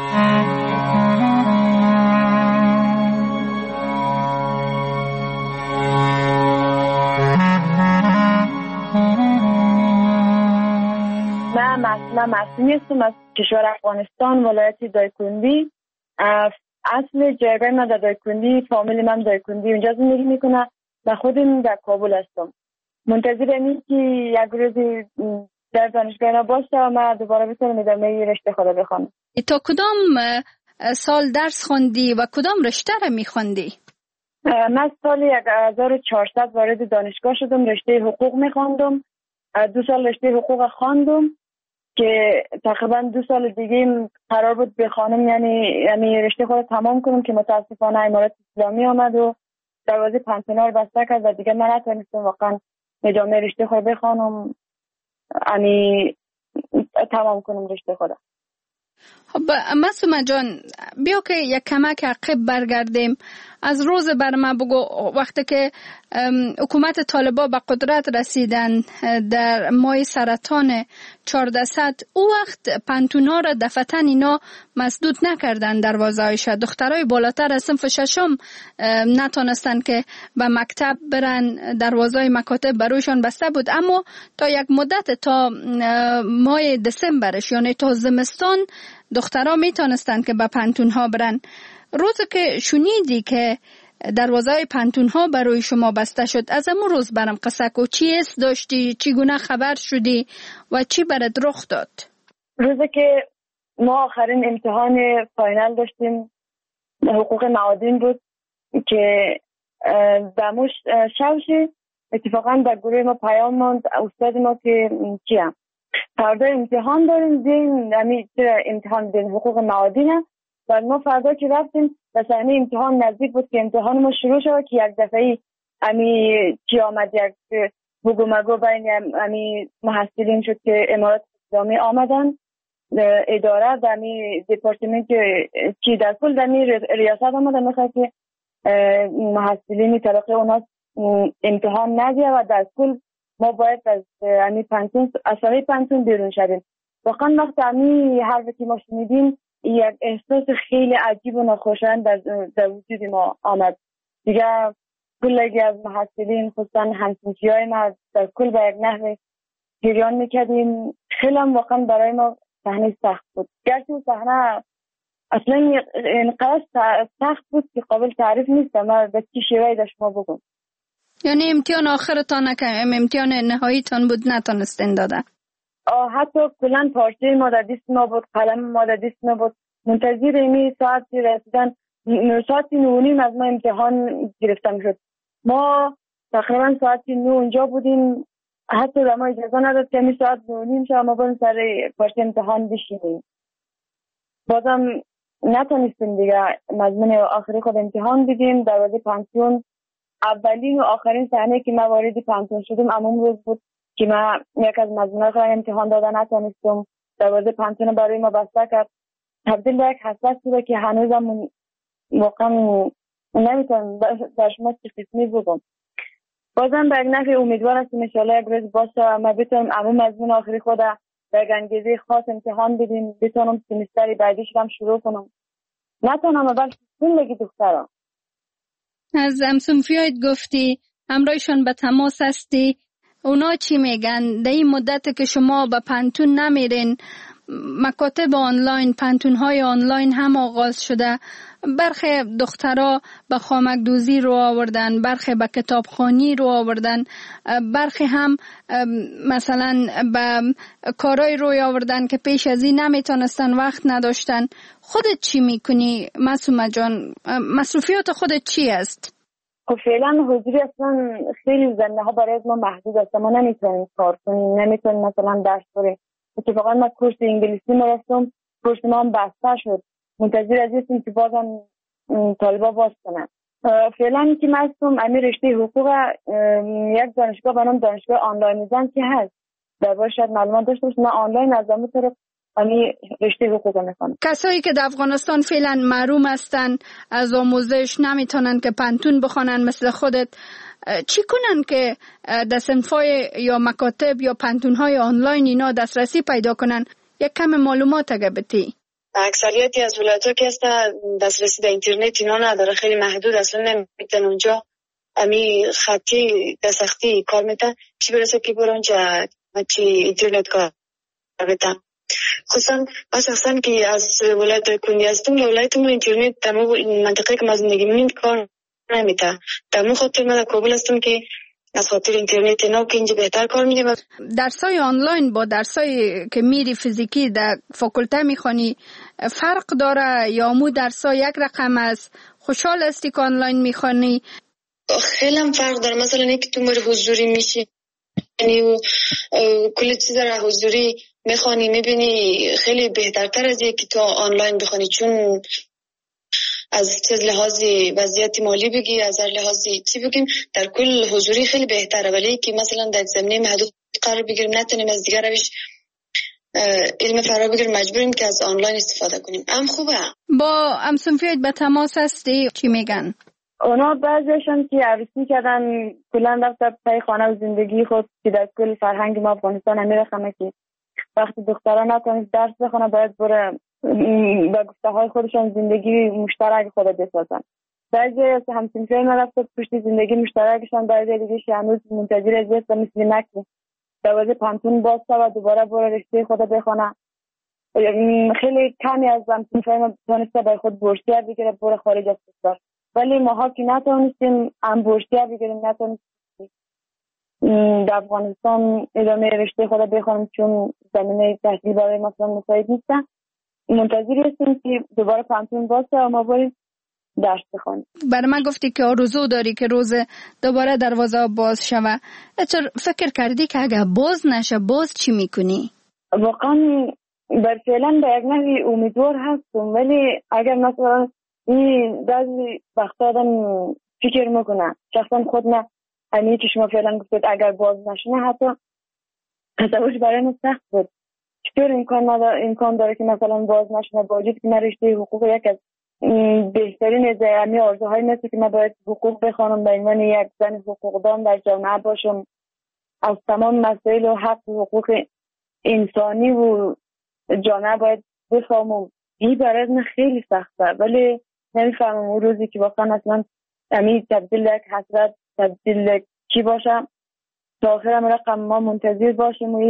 من معصومی هستم از کشور افغانستان، ولایت دایکندی. اصل جایگاه من در دایکندی، فامیلی من دایکندی اونجا زندگی میکنه و خودم در کابل هستم. منتظرم که یک روزی در دانشگاه باشم و دوباره بتونم ادامه رشته خود بخونم. تا کدام سال درس خوندی و کدام رشته را میخوندی؟ من سال 1400 وارد دانشگاه شدم، رشته حقوق میخوندم. 2 سال رشته حقوق خواندم که تقریبا 2 سال دیگه قرار بود بخوانم، یعنی رشته خود تمام کنم که متاسفانه امارات اسلامی آمد و دروازه پانتونا رو بسته کرد و دیگه من نتونستم واقعا ادامه رشته خود بخوانم، یعنی تمام کنم رشته خودم. خب معصومه جان، بیا که یک کمک عقب برگردیم. از روز بر ما بگو، وقتی که حکومت طالبان به قدرت رسیدن در ماه سرطان 1400، او وقت پانتونا را دفعتن اینا مسدود نکردن دروازه‌هایش. دخترای بالاتر از صنف 6 نتونستن که به مکتب برن، دروازه‌های مکاتب بروشان بسته بود، اما تا یک مدت تا ماه دسامبرش یعنی تا زمستان دخترها میتونستن که به پانتون‌ها برن. روزی که شنیدی که دروازه‌های پانتون‌ها برای شما بسته شد، از همون روز برام قصه کو، چی حس داشتی، چگونه خبر شدی و چی برات رخ داد؟ روزی که ما آخرین امتحان فاینال داشتیم، حقوق معادن بود که دموش شوشی اتفاقا در گروه ما پیام ماند استاد ما که چیه فردا امتحان داریم، یعنی امتحان دین حقوق معادن. و ما فردا که رفتیم و صحنه امتحان نزدیک بود که امتحان ما شروع شد که یک دفعه چی آمد، یک بگو مگو بین محصلین شد که امارات اسلامی آمدن، اداره دمی دپارتمنت چی در کل دمی ریاست آمدن میخواد که محصلین طبقه اونا امتحان ندیه و در کل ما باید از پانتون اصلاحی پانتون بیرون شدیم. واقعا وقت حرفی که ما شنیدیم یک احساس خیلی عجیب و ناخوشایند در وجود ما آمد. دیگه کلگی از محصلین خصوصا همسنفیای ما در کل به یک نحو گریان میکردیم. خیلی هم واقعا برای ما صحنه سخت بود. گرچه صحنه اصلا اینقدر سخت بود که قابل تعریف نیست. من به چی شیوهی در شما بگم. یعنی امتحان آخرتان امتحان نهاییتان بود نتونستین دادن؟ حتی کلن پارچه ما در دست ما بود، قلم ما در دست ما بود. منتظر ایمی ساعتی رسیدن، ساعتی 9:30 از ما امتحان گرفتم شد. ما تقریبا ساعتی 9 اونجا بودیم. حتی در ما اجازه نداد که می ساعت 9:30 شد ما بریم سر پارچه امتحان بشینیم. بازم نتونستیم دیگه مضمون آخری خود امتحان بدیم. دروازه پانسیون اولین و آخرین صحنه که ما وارد پانسیون شدیم همون روز بود که ما یک از مضمون‌های خود امتحان دادن نتونستم. دروازه پانسیون برای ما بسته کرد. تبدیل به یک حسرت بود که هنوزم واقعا نمیتونم در شما چه قسمی بگم. بازم به یک نفع امیدوار هستم انشاءالله یک روز باشه ما بتونم همون مضمون آخری خود در یک انگیزه خاص امتحان بدیم، بتونم سمستر بعدیش هم شروع کنم. نتونم بلکه زندگی دخترها. از همسنفیایت گفتی همراهشان به تماس هستی، اونا چی میگن؟ در این مدت که شما به پانتون نمیرین، مکاتب آنلاین، پانتون‌های آنلاین هم آغاز شده. برخی دخترها به خامک‌دوزی رو آوردن، برخی به کتابخوانی رو آوردن، برخی هم مثلا به کارهای روی آوردن که پیش از این نمیتونستن، وقت نداشتن. خودت چی میکنی معصومه جان؟ مصروفیات خودت چی است؟ خب فعلا حضوری اصلا خیلی زمینه ها برای ما محدود است. ما نمیتونیم کار کنیم، نمیتونیم مثلا درس بریم. اتفاقا من کورس انگلیسی میرفتم، کورس ما هم بسته شد. منتظر از هستیم که بازم طالبا باز کنن. فعلا که من هستم امیر رشته حقوق یک دانشگاه به نام دانشگاه آنلاین زن که هست. در باید شاید معلومات داشته باشم. من آنلاین از همون طرف امیر رشته حقوق میخوانم. کسایی که در افغانستان فعلا محروم هستن از آموزش، نمیتونن که پانتون بخونن مثل خودت، چی کنن که در صنفای یا مکاتب یا پانتون‌های آنلاین اینا دسترسی پیدا کنن؟ یک کم معلومات اگه بتی. اکثریتی از ولایت‌ها که هستن دسترسی به اینترنت اینا نداره، خیلی محدود، اصلا نمیتونن اونجا امی خطی دستخطی کار میتن، چی برسه که برن اونجا چی اینترنت کار بتن. خصوصا شخصا که از ولایت کنی هستم، ولایتمون اینترنت در منطقه که ما زندگی می‌کنیم کار نمیتن. در مون خاطر من در کابل هستم که از خاطر اینترنت اینا که اینجا بهتر کار میدیم. درسای آنلاین با درسای که میری فیزیکی در فاکولته میخوانی فرق داره یا مو درسای یک رقم است؟ خوشحال هستی که آنلاین میخوانی؟ خیلی هم فرق داره. مثلا اینکه تو مر حضوری میشی یعنی کل چیز را حضوری میخوانی میبینی خیلی بهترتر از اینکه تو آنلاین بخوانی، چون از چه لحاظی وضعیت مالی بگی، از هر لحاظی چی بگیم، در کل حضوری خیلی بهتره. ولی که مثلا در زمینه محدود قرار بگیریم، نتونیم از دیگر روش علم فرا بگیریم، مجبوریم که از آنلاین استفاده کنیم. خوبه. با همسنفیات به تماس هستی چی میگن؟ اونا بعضیشون که عروسی کردن کلا رفت پای خانه و زندگی خود که در کل فرهنگ ما افغانستان میرخمه که وقتی دختران نتونست درس بخونه باید بره با گفته های خودشان زندگی مشترک خود بسازن. بعضی از همسنفیای ما رفت پشت زندگی مشترکشان، بعضی دیگه هنوز منتظر از است مثل نکه دروازه پانتون باز و دوباره بره رشته خود بخونه. خیلی کمی از همسنفیای ما تونسته برای خود بورسیه بگیره بره خارج از کشور، ولی ماها که نتونستیم هم بورسیه بگیریم، نتونستیم در افغانستان ادامه رشته خود بخونیم چون زمینه تحصیل برای مثلا مساعد نیستن. منتظر هستیم که دوباره پانتون باشه و ما بریم درس بخونیم. برای من گفتی که آرزو داری که روز دوباره دروازه باز شوه. فکر کردی که اگه باز نشه باز چی میکنی؟ واقعا بر فعلا به یک نحوی امیدوار هستم، ولی اگر مثلا این بعضی وقتا آدم فکر میکنه شخصا خود نه همین که شما فعلا گفتید اگر باز نشونه حتی تصورش برای من سخت بود. چطور امکان داره که مثلا باز نشونه با وجود که من رشته حقوق یک از بهترین از همه آرزوهای مثل که من باید حقوق بخوانم به عنوان یک زن حقوقدان در جامعه باشم، از تمام مسائل و حق و حقوق انسانی و جامعه باید بفهمم. این برای من خیلی سخته، ولی نمیفهمم اون روزی که واقعا اصلا همین تبدیل یک حسرت تبدیل کی باشه تا آخرم رقم ما منتظر باشیم و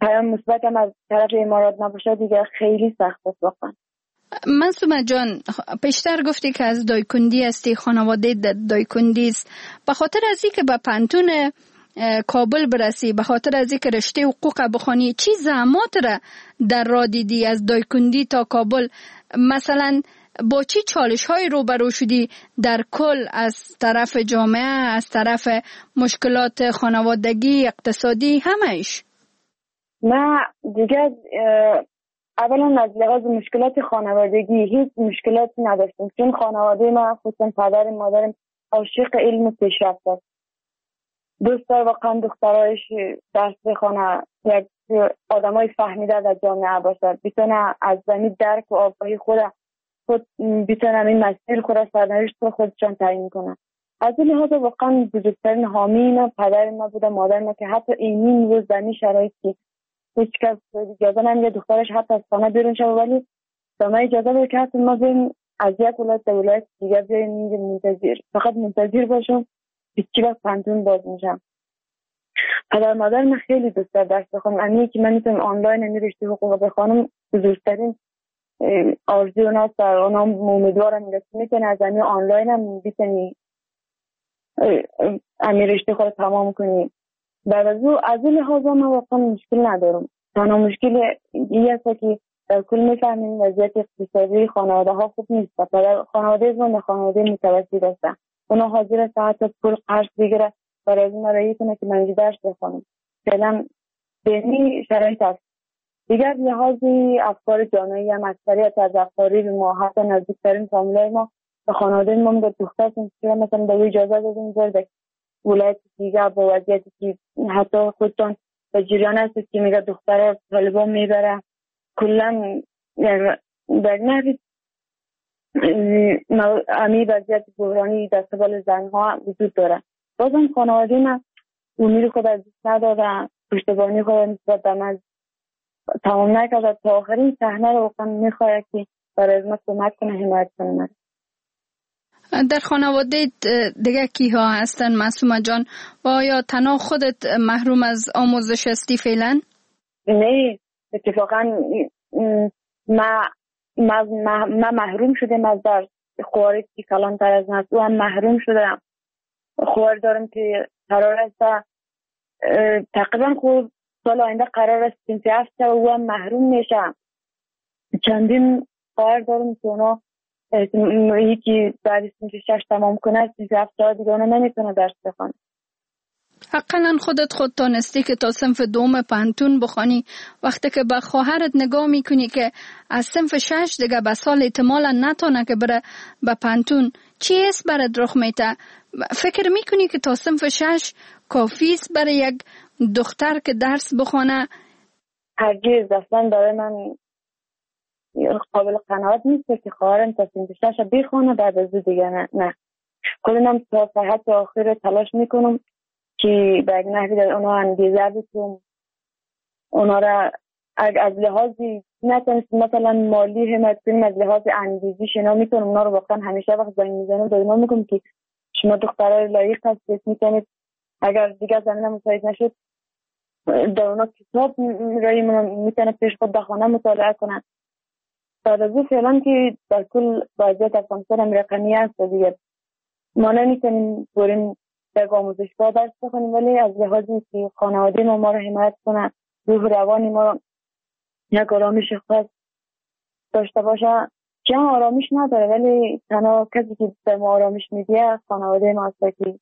پیام مثبت هم از طرف امارات نباشه دیگه خیلی سخت است واقعا. معصومه جان، پیشتر گفتی که از دایکندی هستی، خانواده دایکندی است. به خاطر از اینکه به پانتون کابل برسی، به خاطر از اینکه رشته حقوق بخوانی، چی زحمات را در راه دیدی از دایکندی تا کابل؟ مثلا با چی چالش های روبرو شدی در کل، از طرف جامعه، از طرف مشکلات خانوادگی، اقتصادی، همهش؟ نه دیگه اولا از لحاظ مشکلات خانوادگی هیچ مشکلاتی نداشتم، چون خانواده من خصوصا پدر مادرم عاشق علم و پیشرفت است. دوست داره واقعا دخترایش درس بخونه، یک آدمای فهمیده در جامعه باشه، بتونه از زمین درک و آگاهی خود بتونه این مسیر خود را سرنوشت خودشان تعیین کنه. از این لحاظ واقعا بزرگترین حامی ما پدر ما بوده، مادر ما، که حتی این روز در این شرایطی هیچ کس اجازه نمیده دخترش حتی از خانه بیرون شه، ولی ما اجازه بده که حتی ما بریم از یک ولایت به ولایت دیگه بیایم منتظر، فقط منتظر باشم که چی وقت پانتون باز میشم. پدر مادر من خیلی دوست داره درس بخونم، امی که من میتونم آنلاین این رشته حقوق بخونم بزرگترین آرزو هست. اونا امیدوارم که میتونه از امی آنلاین هم بتونی امی رشته خود تمام کنی. بعد از این لحاظ ما واقعا مشکل ندارم. تنها مشکل این است که در کل میفهمیم وضعیت اقتصادی خانواده ها خوب نیست. خانواده زن خانواده متوسط است، اونا حاضر است حتی پول قرض بگیره برای از این رایی کنه که من درس بخونم. فعلا به این شرایط است. دیگر لحاظی افکار جامعی هم اکثریت از اقارب ما، حتی نزدیکترین فامیلای ما به خانواده ما میگه دخترتون چرا مثلا به اجازه دادین برده ولایت دیگه با وضعیتی که حتی خودتون به جریان هست که میگه دخترها طالبان میبره کلا در نحوی امی وضعیت بحرانی در قبال زنها وجود داره. بازم خانواده من امید خود از دست نداره، پشتیبانی خود نسبت به من تمام نکرده، تا آخرین صحنه رو واقعا میخواد که برای از ما کمک کنه، حمایت کنه. در خانواده دیگه کیها هستن معصومه جان؟ و آیا تنها خودت محروم از آموزش هستی فعلا؟ نه، اتفاقا ما محروم شدم از درس. خواهرت که کلان تر از من، او هم محروم شدم. خواهر دارم که قرار است تقریبا خود سال آینده قرار است صنف 7 او هم محروم میشه. چندین خواهر دارم که اونا یکی بعد صنف 6 تمام کنه، صنف 7 دیگه اونا نمیتونه درس بخونه. حقا خود تانستی که تا صنف دوم پانتون بخوانی، وقتی که به خواهرت نگاه میکنی که از صنف 6 دیگه به سال احتمالا نتونه که بره به پانتون، چی است برات رخ میته؟ فکر میکنی که تا صنف 6 کافی است برای یک دختر که درس بخونه؟ هرگز، اصلا برای من قابل قناعت نیست که خواهرم تا صنف 6 بخونه بعد از دیگه نه. خودم تا صحت آخر تلاش میکنم که به نحوی در اونا انگیزه بتونم اونا را از لحاظی نتونست مثلا مالی حمایت کنیم، از لحاظ انگیزی شنا میتونم اونا رو واقعا همیشه وقت زنگ میزنم به اونا میگم که شما دخترای لایق هستید، میتونید اگر دیگه زمینه مساعد نشد در اونا کتاب رایی میتونه پیش خود بخونه مطالعه کنن. بعد از فعلا که در کل وضعیت افغانستان هم رقمی هست دیگه ما نمیتونیم بریم در آموزشگاه درس بخونیم، ولی از لحاظی که خانواده ما رو حمایت کنه، روح روانی ما رو یک آرامش خاص داشته باشه که هم آرامش نداره، ولی تنها کسی که به ما آرامش میده خانواده ما هست که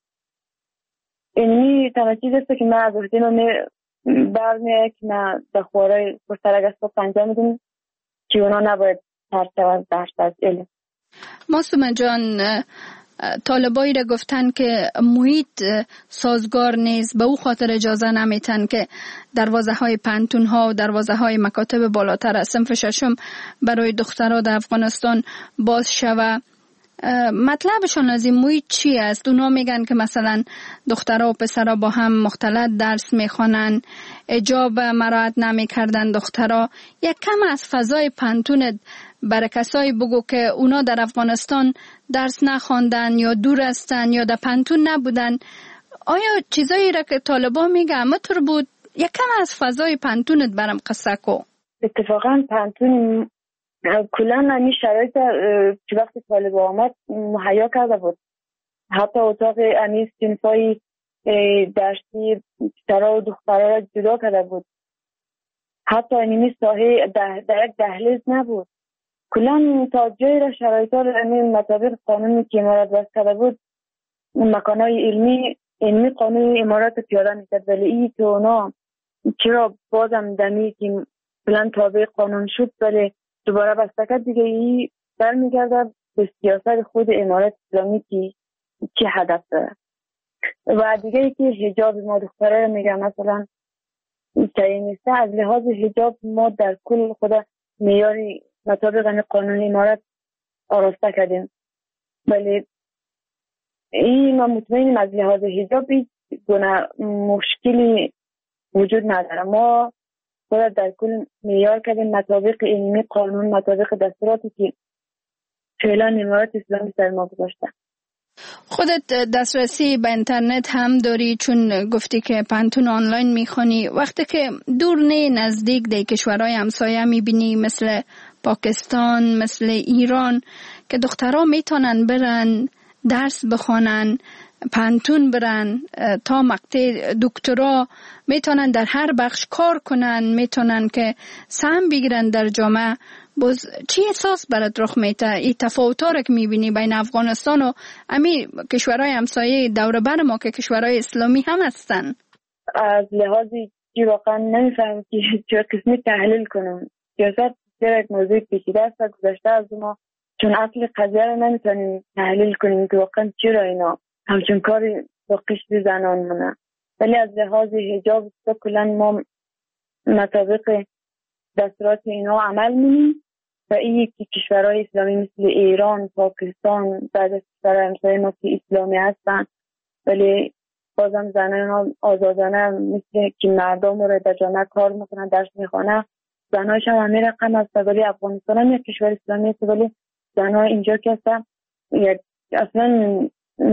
اینمی تنها چیز است که من از عهده ما برمیه که من به خوارای پشترک اسباب انجام میدیم که اونا نباید ترسه از درس از علم. معصومه جان، طالبایی را گفتن که محیط سازگار نیست، به او خاطر اجازه نمیتن که دروازه های پانتون ها و دروازه های مکاتب بالاتر از صنف 6 برای دخترها در افغانستان باز شوه. مطلبشان از این محیط چی است؟ اونا میگن که مثلا دخترها و پسرها با هم مختلط درس میخوانن، حجاب مراعات نمیکردن دخترها. یک کم از فضای پانتون برای کسایی بگو که اونا در افغانستان درس نخواندن یا دور هستن یا در پانتون نبودن. آیا چیزایی را که طالبان میگن مطور بود یکم از فضای پانتونت برام قصه کو. اتفاقا پانتون کلا همین شرایط که وقتی طالب آمد مهیا کرده بود. حتی اتاق امی صنفای درسی پسرها و دخترها را جدا کرده بود. حتی اینمی ساحه در یک دهلیز نبود. کلا تا جایی را شرایط ها را مطابق قانونی که امارات وضع کرده بود مکانهای علمی قانون امارات پیاده میکرد، ولی این که اونا چرا بازم دمی که بلند تابع قانون شد ولی دوباره بستکت دیگه ای برمیگرده به سیاست خود امارات اسلامی که چه هدف داره. و دیگه ای که حجاب ما دختره میگه مثلا صحیح نیسته. از لحاظ حجاب ما در کل خود معیاری مطابق قانون امارات آراسته کردیم، ولی این ما مطمئنیم از لحاظ حجاب گونه مشکلی وجود نداره. ما باید در کل معیار کردیم مطابق علمی قانون، مطابق دستوراتی که فعلا امارات اسلامی سر ما گذاشته. خودت دسترسی به اینترنت هم داری چون گفتی که پانتون آنلاین میخونی. وقتی که دور نه نزدیک در کشورهای همسایه میبینی مثل پاکستان، مثل ایران که دخترها میتونن برن درس بخونن، پانتون برن تا مقطع دکترا، میتونن در هر بخش کار کنن، میتونن که سهم بگیرن در جامعه. باز چی احساس برات رخ میده؟ این تفاوت‌ها رو که میبینی بین افغانستان و امی کشورهای همسایه دور بر ما که کشورهای اسلامی هم هستن؟ از لحاظی که واقعا نمیفهمم که چه قسمی تحلیل کنم. سیاست یک موضوع پیچیده است و گذشته از ما، چون اصل قضیه رو نمیتونیم تحلیل کنیم که واقعا چرا اینا همچون کاری با قشر زنان مونه. ولی از لحاظ حجاب کلا ما مطابق دستورات اینا عمل می‌کنیم و این یکی کشورهای اسلامی مثل ایران، پاکستان، بعد از کشورهای همسایه ما که اسلامی هستن ولی بازم زنان آزادانه مثل که مردم رو در جامعه کار میکنن، درس میخوانن، زنهایش هم همه رقم هست. ولی افغانستان هم یک کشور اسلامی هست ولی زنها اینجا که هستن اصلا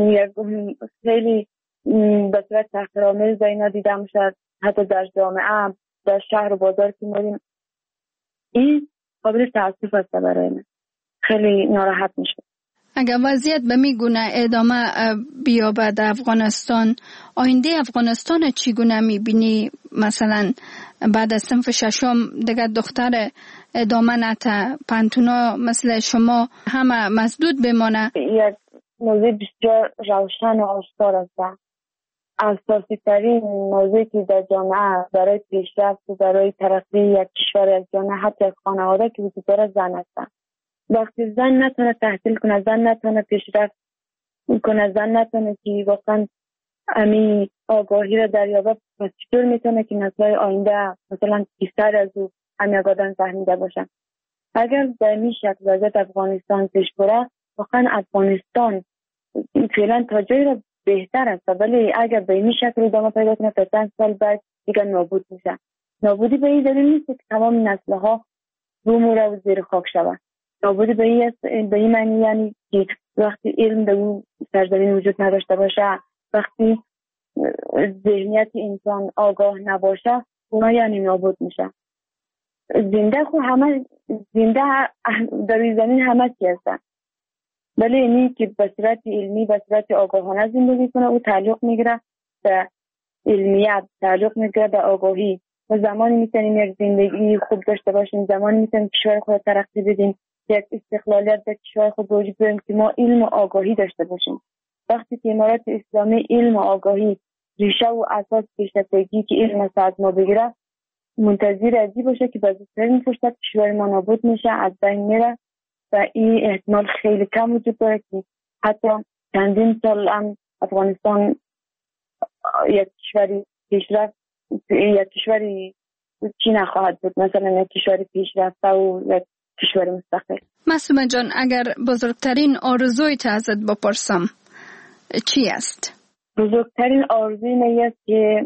خیلی به صورت تحقیرآمیز اینا دیده میشه. حتی در جامعه، در شهر و بازار که میریم این قابل تأسف است برای من. خیلی ناراحت میشه. اگر وضعیت به میگونه ادامه بیابد در افغانستان، آینده افغانستان چگونه میبینی؟ مثلا بعد از صنف ششم دیگه دختر ادامه نته، پانتونا مثل شما همه مسدود بمانه؟ یک موضوع بسیار روشن و آشکار است. اساسی ترین موضوعی که در جامعه برای پیشرفت و برای ترقی یک کشور از جامعه حتی از خانواده که وجود داره زن هستن. وقتی زن نتونه تحصیل کنه، زن نتونه پیشرفت کنه، زن نتونه که واقعا امی آگاهی را دریابه، پس چطور میتونه که نسل‌های آینده مثلا بیشتر از او امی آگاهی فهمیده باشن؟ اگر در این شکل وضعیت افغانستان پیش بره، واقعا افغانستان فعلا تا جایی را بهتر است، ولی اگر به این شکل ادامه پیدا کنه تا چند سال بعد دیگه نابود میشه. نابودی به این دلیل نیست که تمام نسل‌ها بمیره و زیر خاک شود. نابودی به این معنی یعنی که وقتی علم در اون سرزمین وجود نداشته باشه، وقتی ذهنیت انسان آگاه نباشه، اونا یعنی نابود میشه. زنده خو همه زنده در این زمین همه چی هستن، ولی اینی که به صورت علمی، به صورت آگاهانه زندگی کنه، او تعلق میگیره به علمیت، تعلق میگیره به آگاهی. و زمانی میتونیم یک زندگی خوب داشته باشیم، زمانی میتونیم کشور خود ترقی بدیم، یک استقلالیت در کشور خود وجود داریم که ما علم و آگاهی داشته باشیم. وقتی که امارات اسلامی علم و آگاهی ریشه و اساس پیشرفتگی که علم از ما بگیره، منتظر ازی باشه که بزرگترین فرصت کشور ما نابود میشه، از بین میره و این احتمال خیلی کم وجود داره که حتی چندین سال هم افغانستان یک کشوری پیشرفت، یک کشوری چی نخواهد بود، مثلا یک کشوری پیشرفته و یک کشور مستقل. معصومه جان، اگر بزرگترین آرزویت ازت بپرسم چی است؟ بزرگترین آرزوی من است که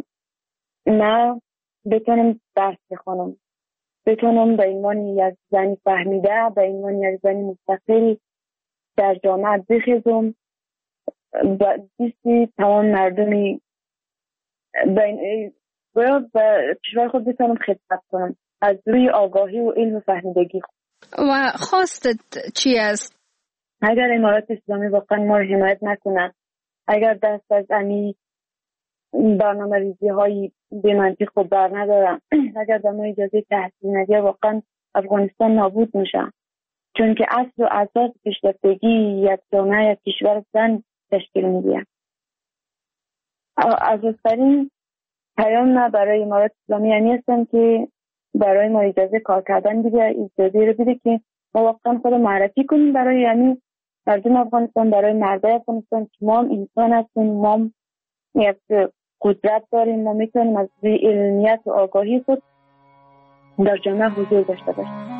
من بتونم درس بخونم، بتونم به عنوان یک زن فهمیده، به عنوان یک زن مستقل در جامعه بخیزم و دیستی تمام مردمی باید به کشور خود بتونم خدمت کنم از روی آگاهی و علم و فهمیدگی. و خواستت چی است؟ اگر امارات اسلامی واقعا ما رو حمایت نکنه، اگر دست از امی برنامه ریزی های به منطق و بر ندارم، اگر به ما اجازه تحصیل ندیه، واقعا افغانستان نابود میشه. چون که اصل و اساس پیشرفتگی یک جامعه، یک کشور زن تشکیل میده. اساس‌ترین پیام نه برای امارات اسلامی یعنی هستم که برای ما اجازه کار کردن بده، اجازه رو بده که ما واقعا خود معرفی کنیم برای یعنی مردم افغانستان، برای مردای افغانستان که ما هم انسان هستیم، ما هم یک قدرت داریم، ما میتونیم از روی علمیت و آگاهی خود در جامعه حضور داشته باشیم.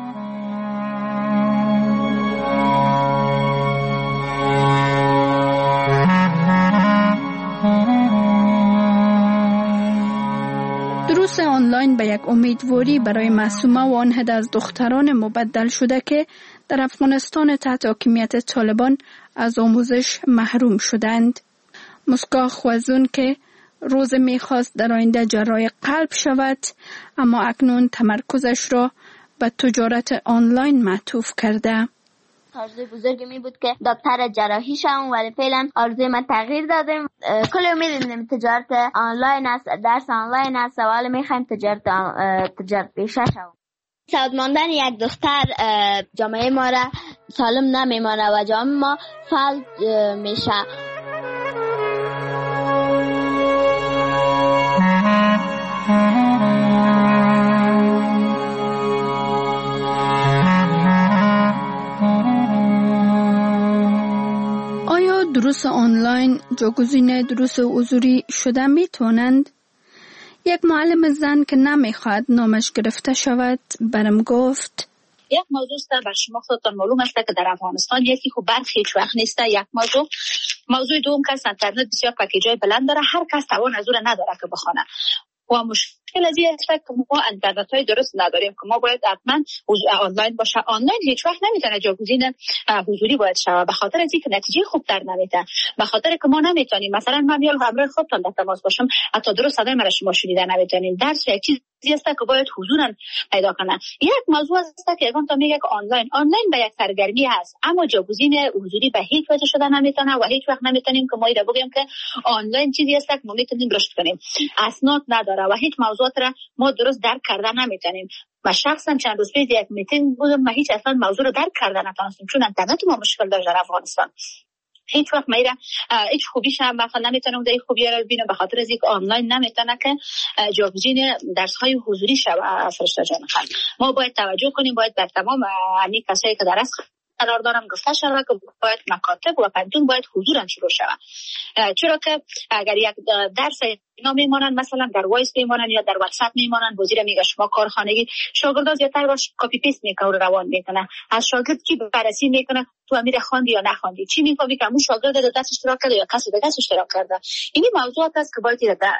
دروس آنلاین به یک امیدواری برای معصومه و آن عده از دختران مبدل شده که در افغانستان تحت حاکمیت طالبان از آموزش محروم شدند. مسکا خوازون که روز میخواست در آینده جراح قلب شود، اما اکنون تمرکزش را به تجارت آنلاین معطوف کرده. آرزوی بزرگی می بود که دکتر جراحی شوم، ولی فعلا آرزوی من تغییر دادم. کل امید داریم تجارت آنلاین است، درس آنلاین است و حالا میخوایم تجارت پیشه شوم. سعادت ماندن یک دختر جامعه ما را سالم نمیمانه و جامعه ما فلج میشه. آیا دروس آنلاین جایگزین دروس حضوری شده میتونند؟ یک معلم زن که نمیخواد نامش گرفته شود برم گفت یک موضوع است بر شما خودتان معلوم است که در افغانستان یکی خوب برخی هیچ وقت نیست. یک موضوع دوم که اینترنت بسیار پکیجای بلند داره، هر کس توان از اون نداره که بخونه و مشکل از این است که ما اینترنت های درست نداریم که ما باید حتما آنلاین باشه. آنلاین هیچ وقت نمیتونه جایگزین حضوری باید شه، به خاطر از اینکه نتیجه خوب در نمیده، به خاطر که ما نمیتونیم مثلا من بیال همراه خودتان در تماس باشم حتی درست صدای مرا شما شنیده نمیتونین. درس یک چیزی است که باید حضورا پیدا کنه. یک موضوع است که اگه تو میگه آنلاین به یک سرگرمی هست، اما جایگزین حضوری به هیچ وجه شده نمیتونه و هیچ وقت نمیتونیم که ما اینا بگیم که آنلاین چیزی است که ما میتونیم رشد کنیم. اسناد نداره و هیچ موضوعات را ما درست درک کردن نمیتونیم. و شخصا چند روز پیش یک میتینگ بودم، ما هیچ اصلا موضوع رو درک کردن نتونستیم چون اینترنت ما مشکل داشت در افغانستان. هیچ وقت میره هیچ خوبیش هم مثلا نمیتونم در خوبی رو ببینم به خاطر از اینکه آنلاین نمیتونه که جایگزین درس های حضوری شه. فرشته جان خانم ما باید توجه کنیم، باید در تمام همین کسایی که درس قرار دارم گفته شده که باید مکاتب و پنتون باید حضورا شروع شود، چرا که اگر یک درس اینا میمونن مثلا در وایس میمونن یا در واتساپ میمونن، وزیر میگه شما کارخانگی شاگردا زیاتر باش کپی پیست میکنه و روان میکنه، از شاگرد چی بررسی میکنه تو امیر خواندی یا نخواندی، چی میفهمی که اون شاگرد در درس اشتراک کرده یا کسی دیگه اشتراک کرده. این موضوعات است که باید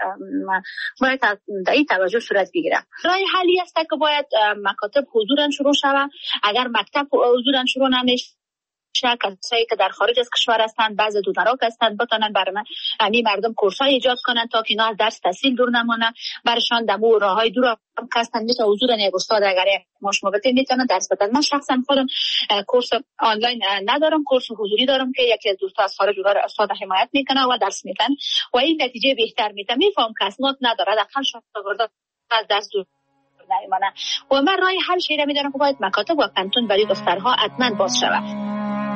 در این توجه صورت بگیره. راه حلی است که باید مکاتب حضورا شروع شود. اگر مکتب حضورا شروع نمیشه، کسایی که در خارج از کشور هستند، بعضی دونراک هستند، بتونن برای همین مردم کورسای ایجاد کنن تا که اینا از درس تحصیل دور نمونن، برشان دمو راههای دور هم هستند مثل حضور یک استاد اگر ماش مبتدی میتونن درس بدن. من شخصا خودم کورس آنلاین ندارم، کورس حضوری دارم که یکی از دوستا از خارج استاد حمایت میکنه و درس میدن و این نتیجه بهتر میده. میفهم که اسناد نداره داخل شاگردا از درس دور نمیمونن و من راه حل شیره میدونم که باید مکاتب و پنتون برای دخترها حتما باز شود.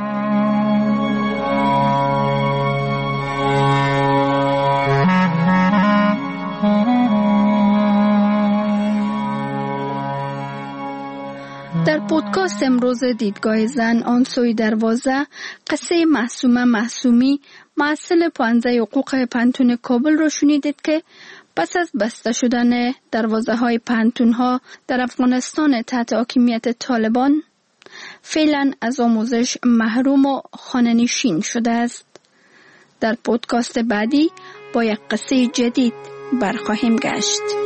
در پودکاست امروز دیدگاه زن آن سوی دروازه قصه معصومه معصومی معسل پانزه حقوق پنتون کابل را شنیدید که پس از بسته شدن دروازه های پنتون ها در افغانستان تحت حاکمیت طالبان فعلا از آموزش محروم و خانه‌نشین شده است. در پودکاست بعدی با یک قصه جدید برخواهیم گشت.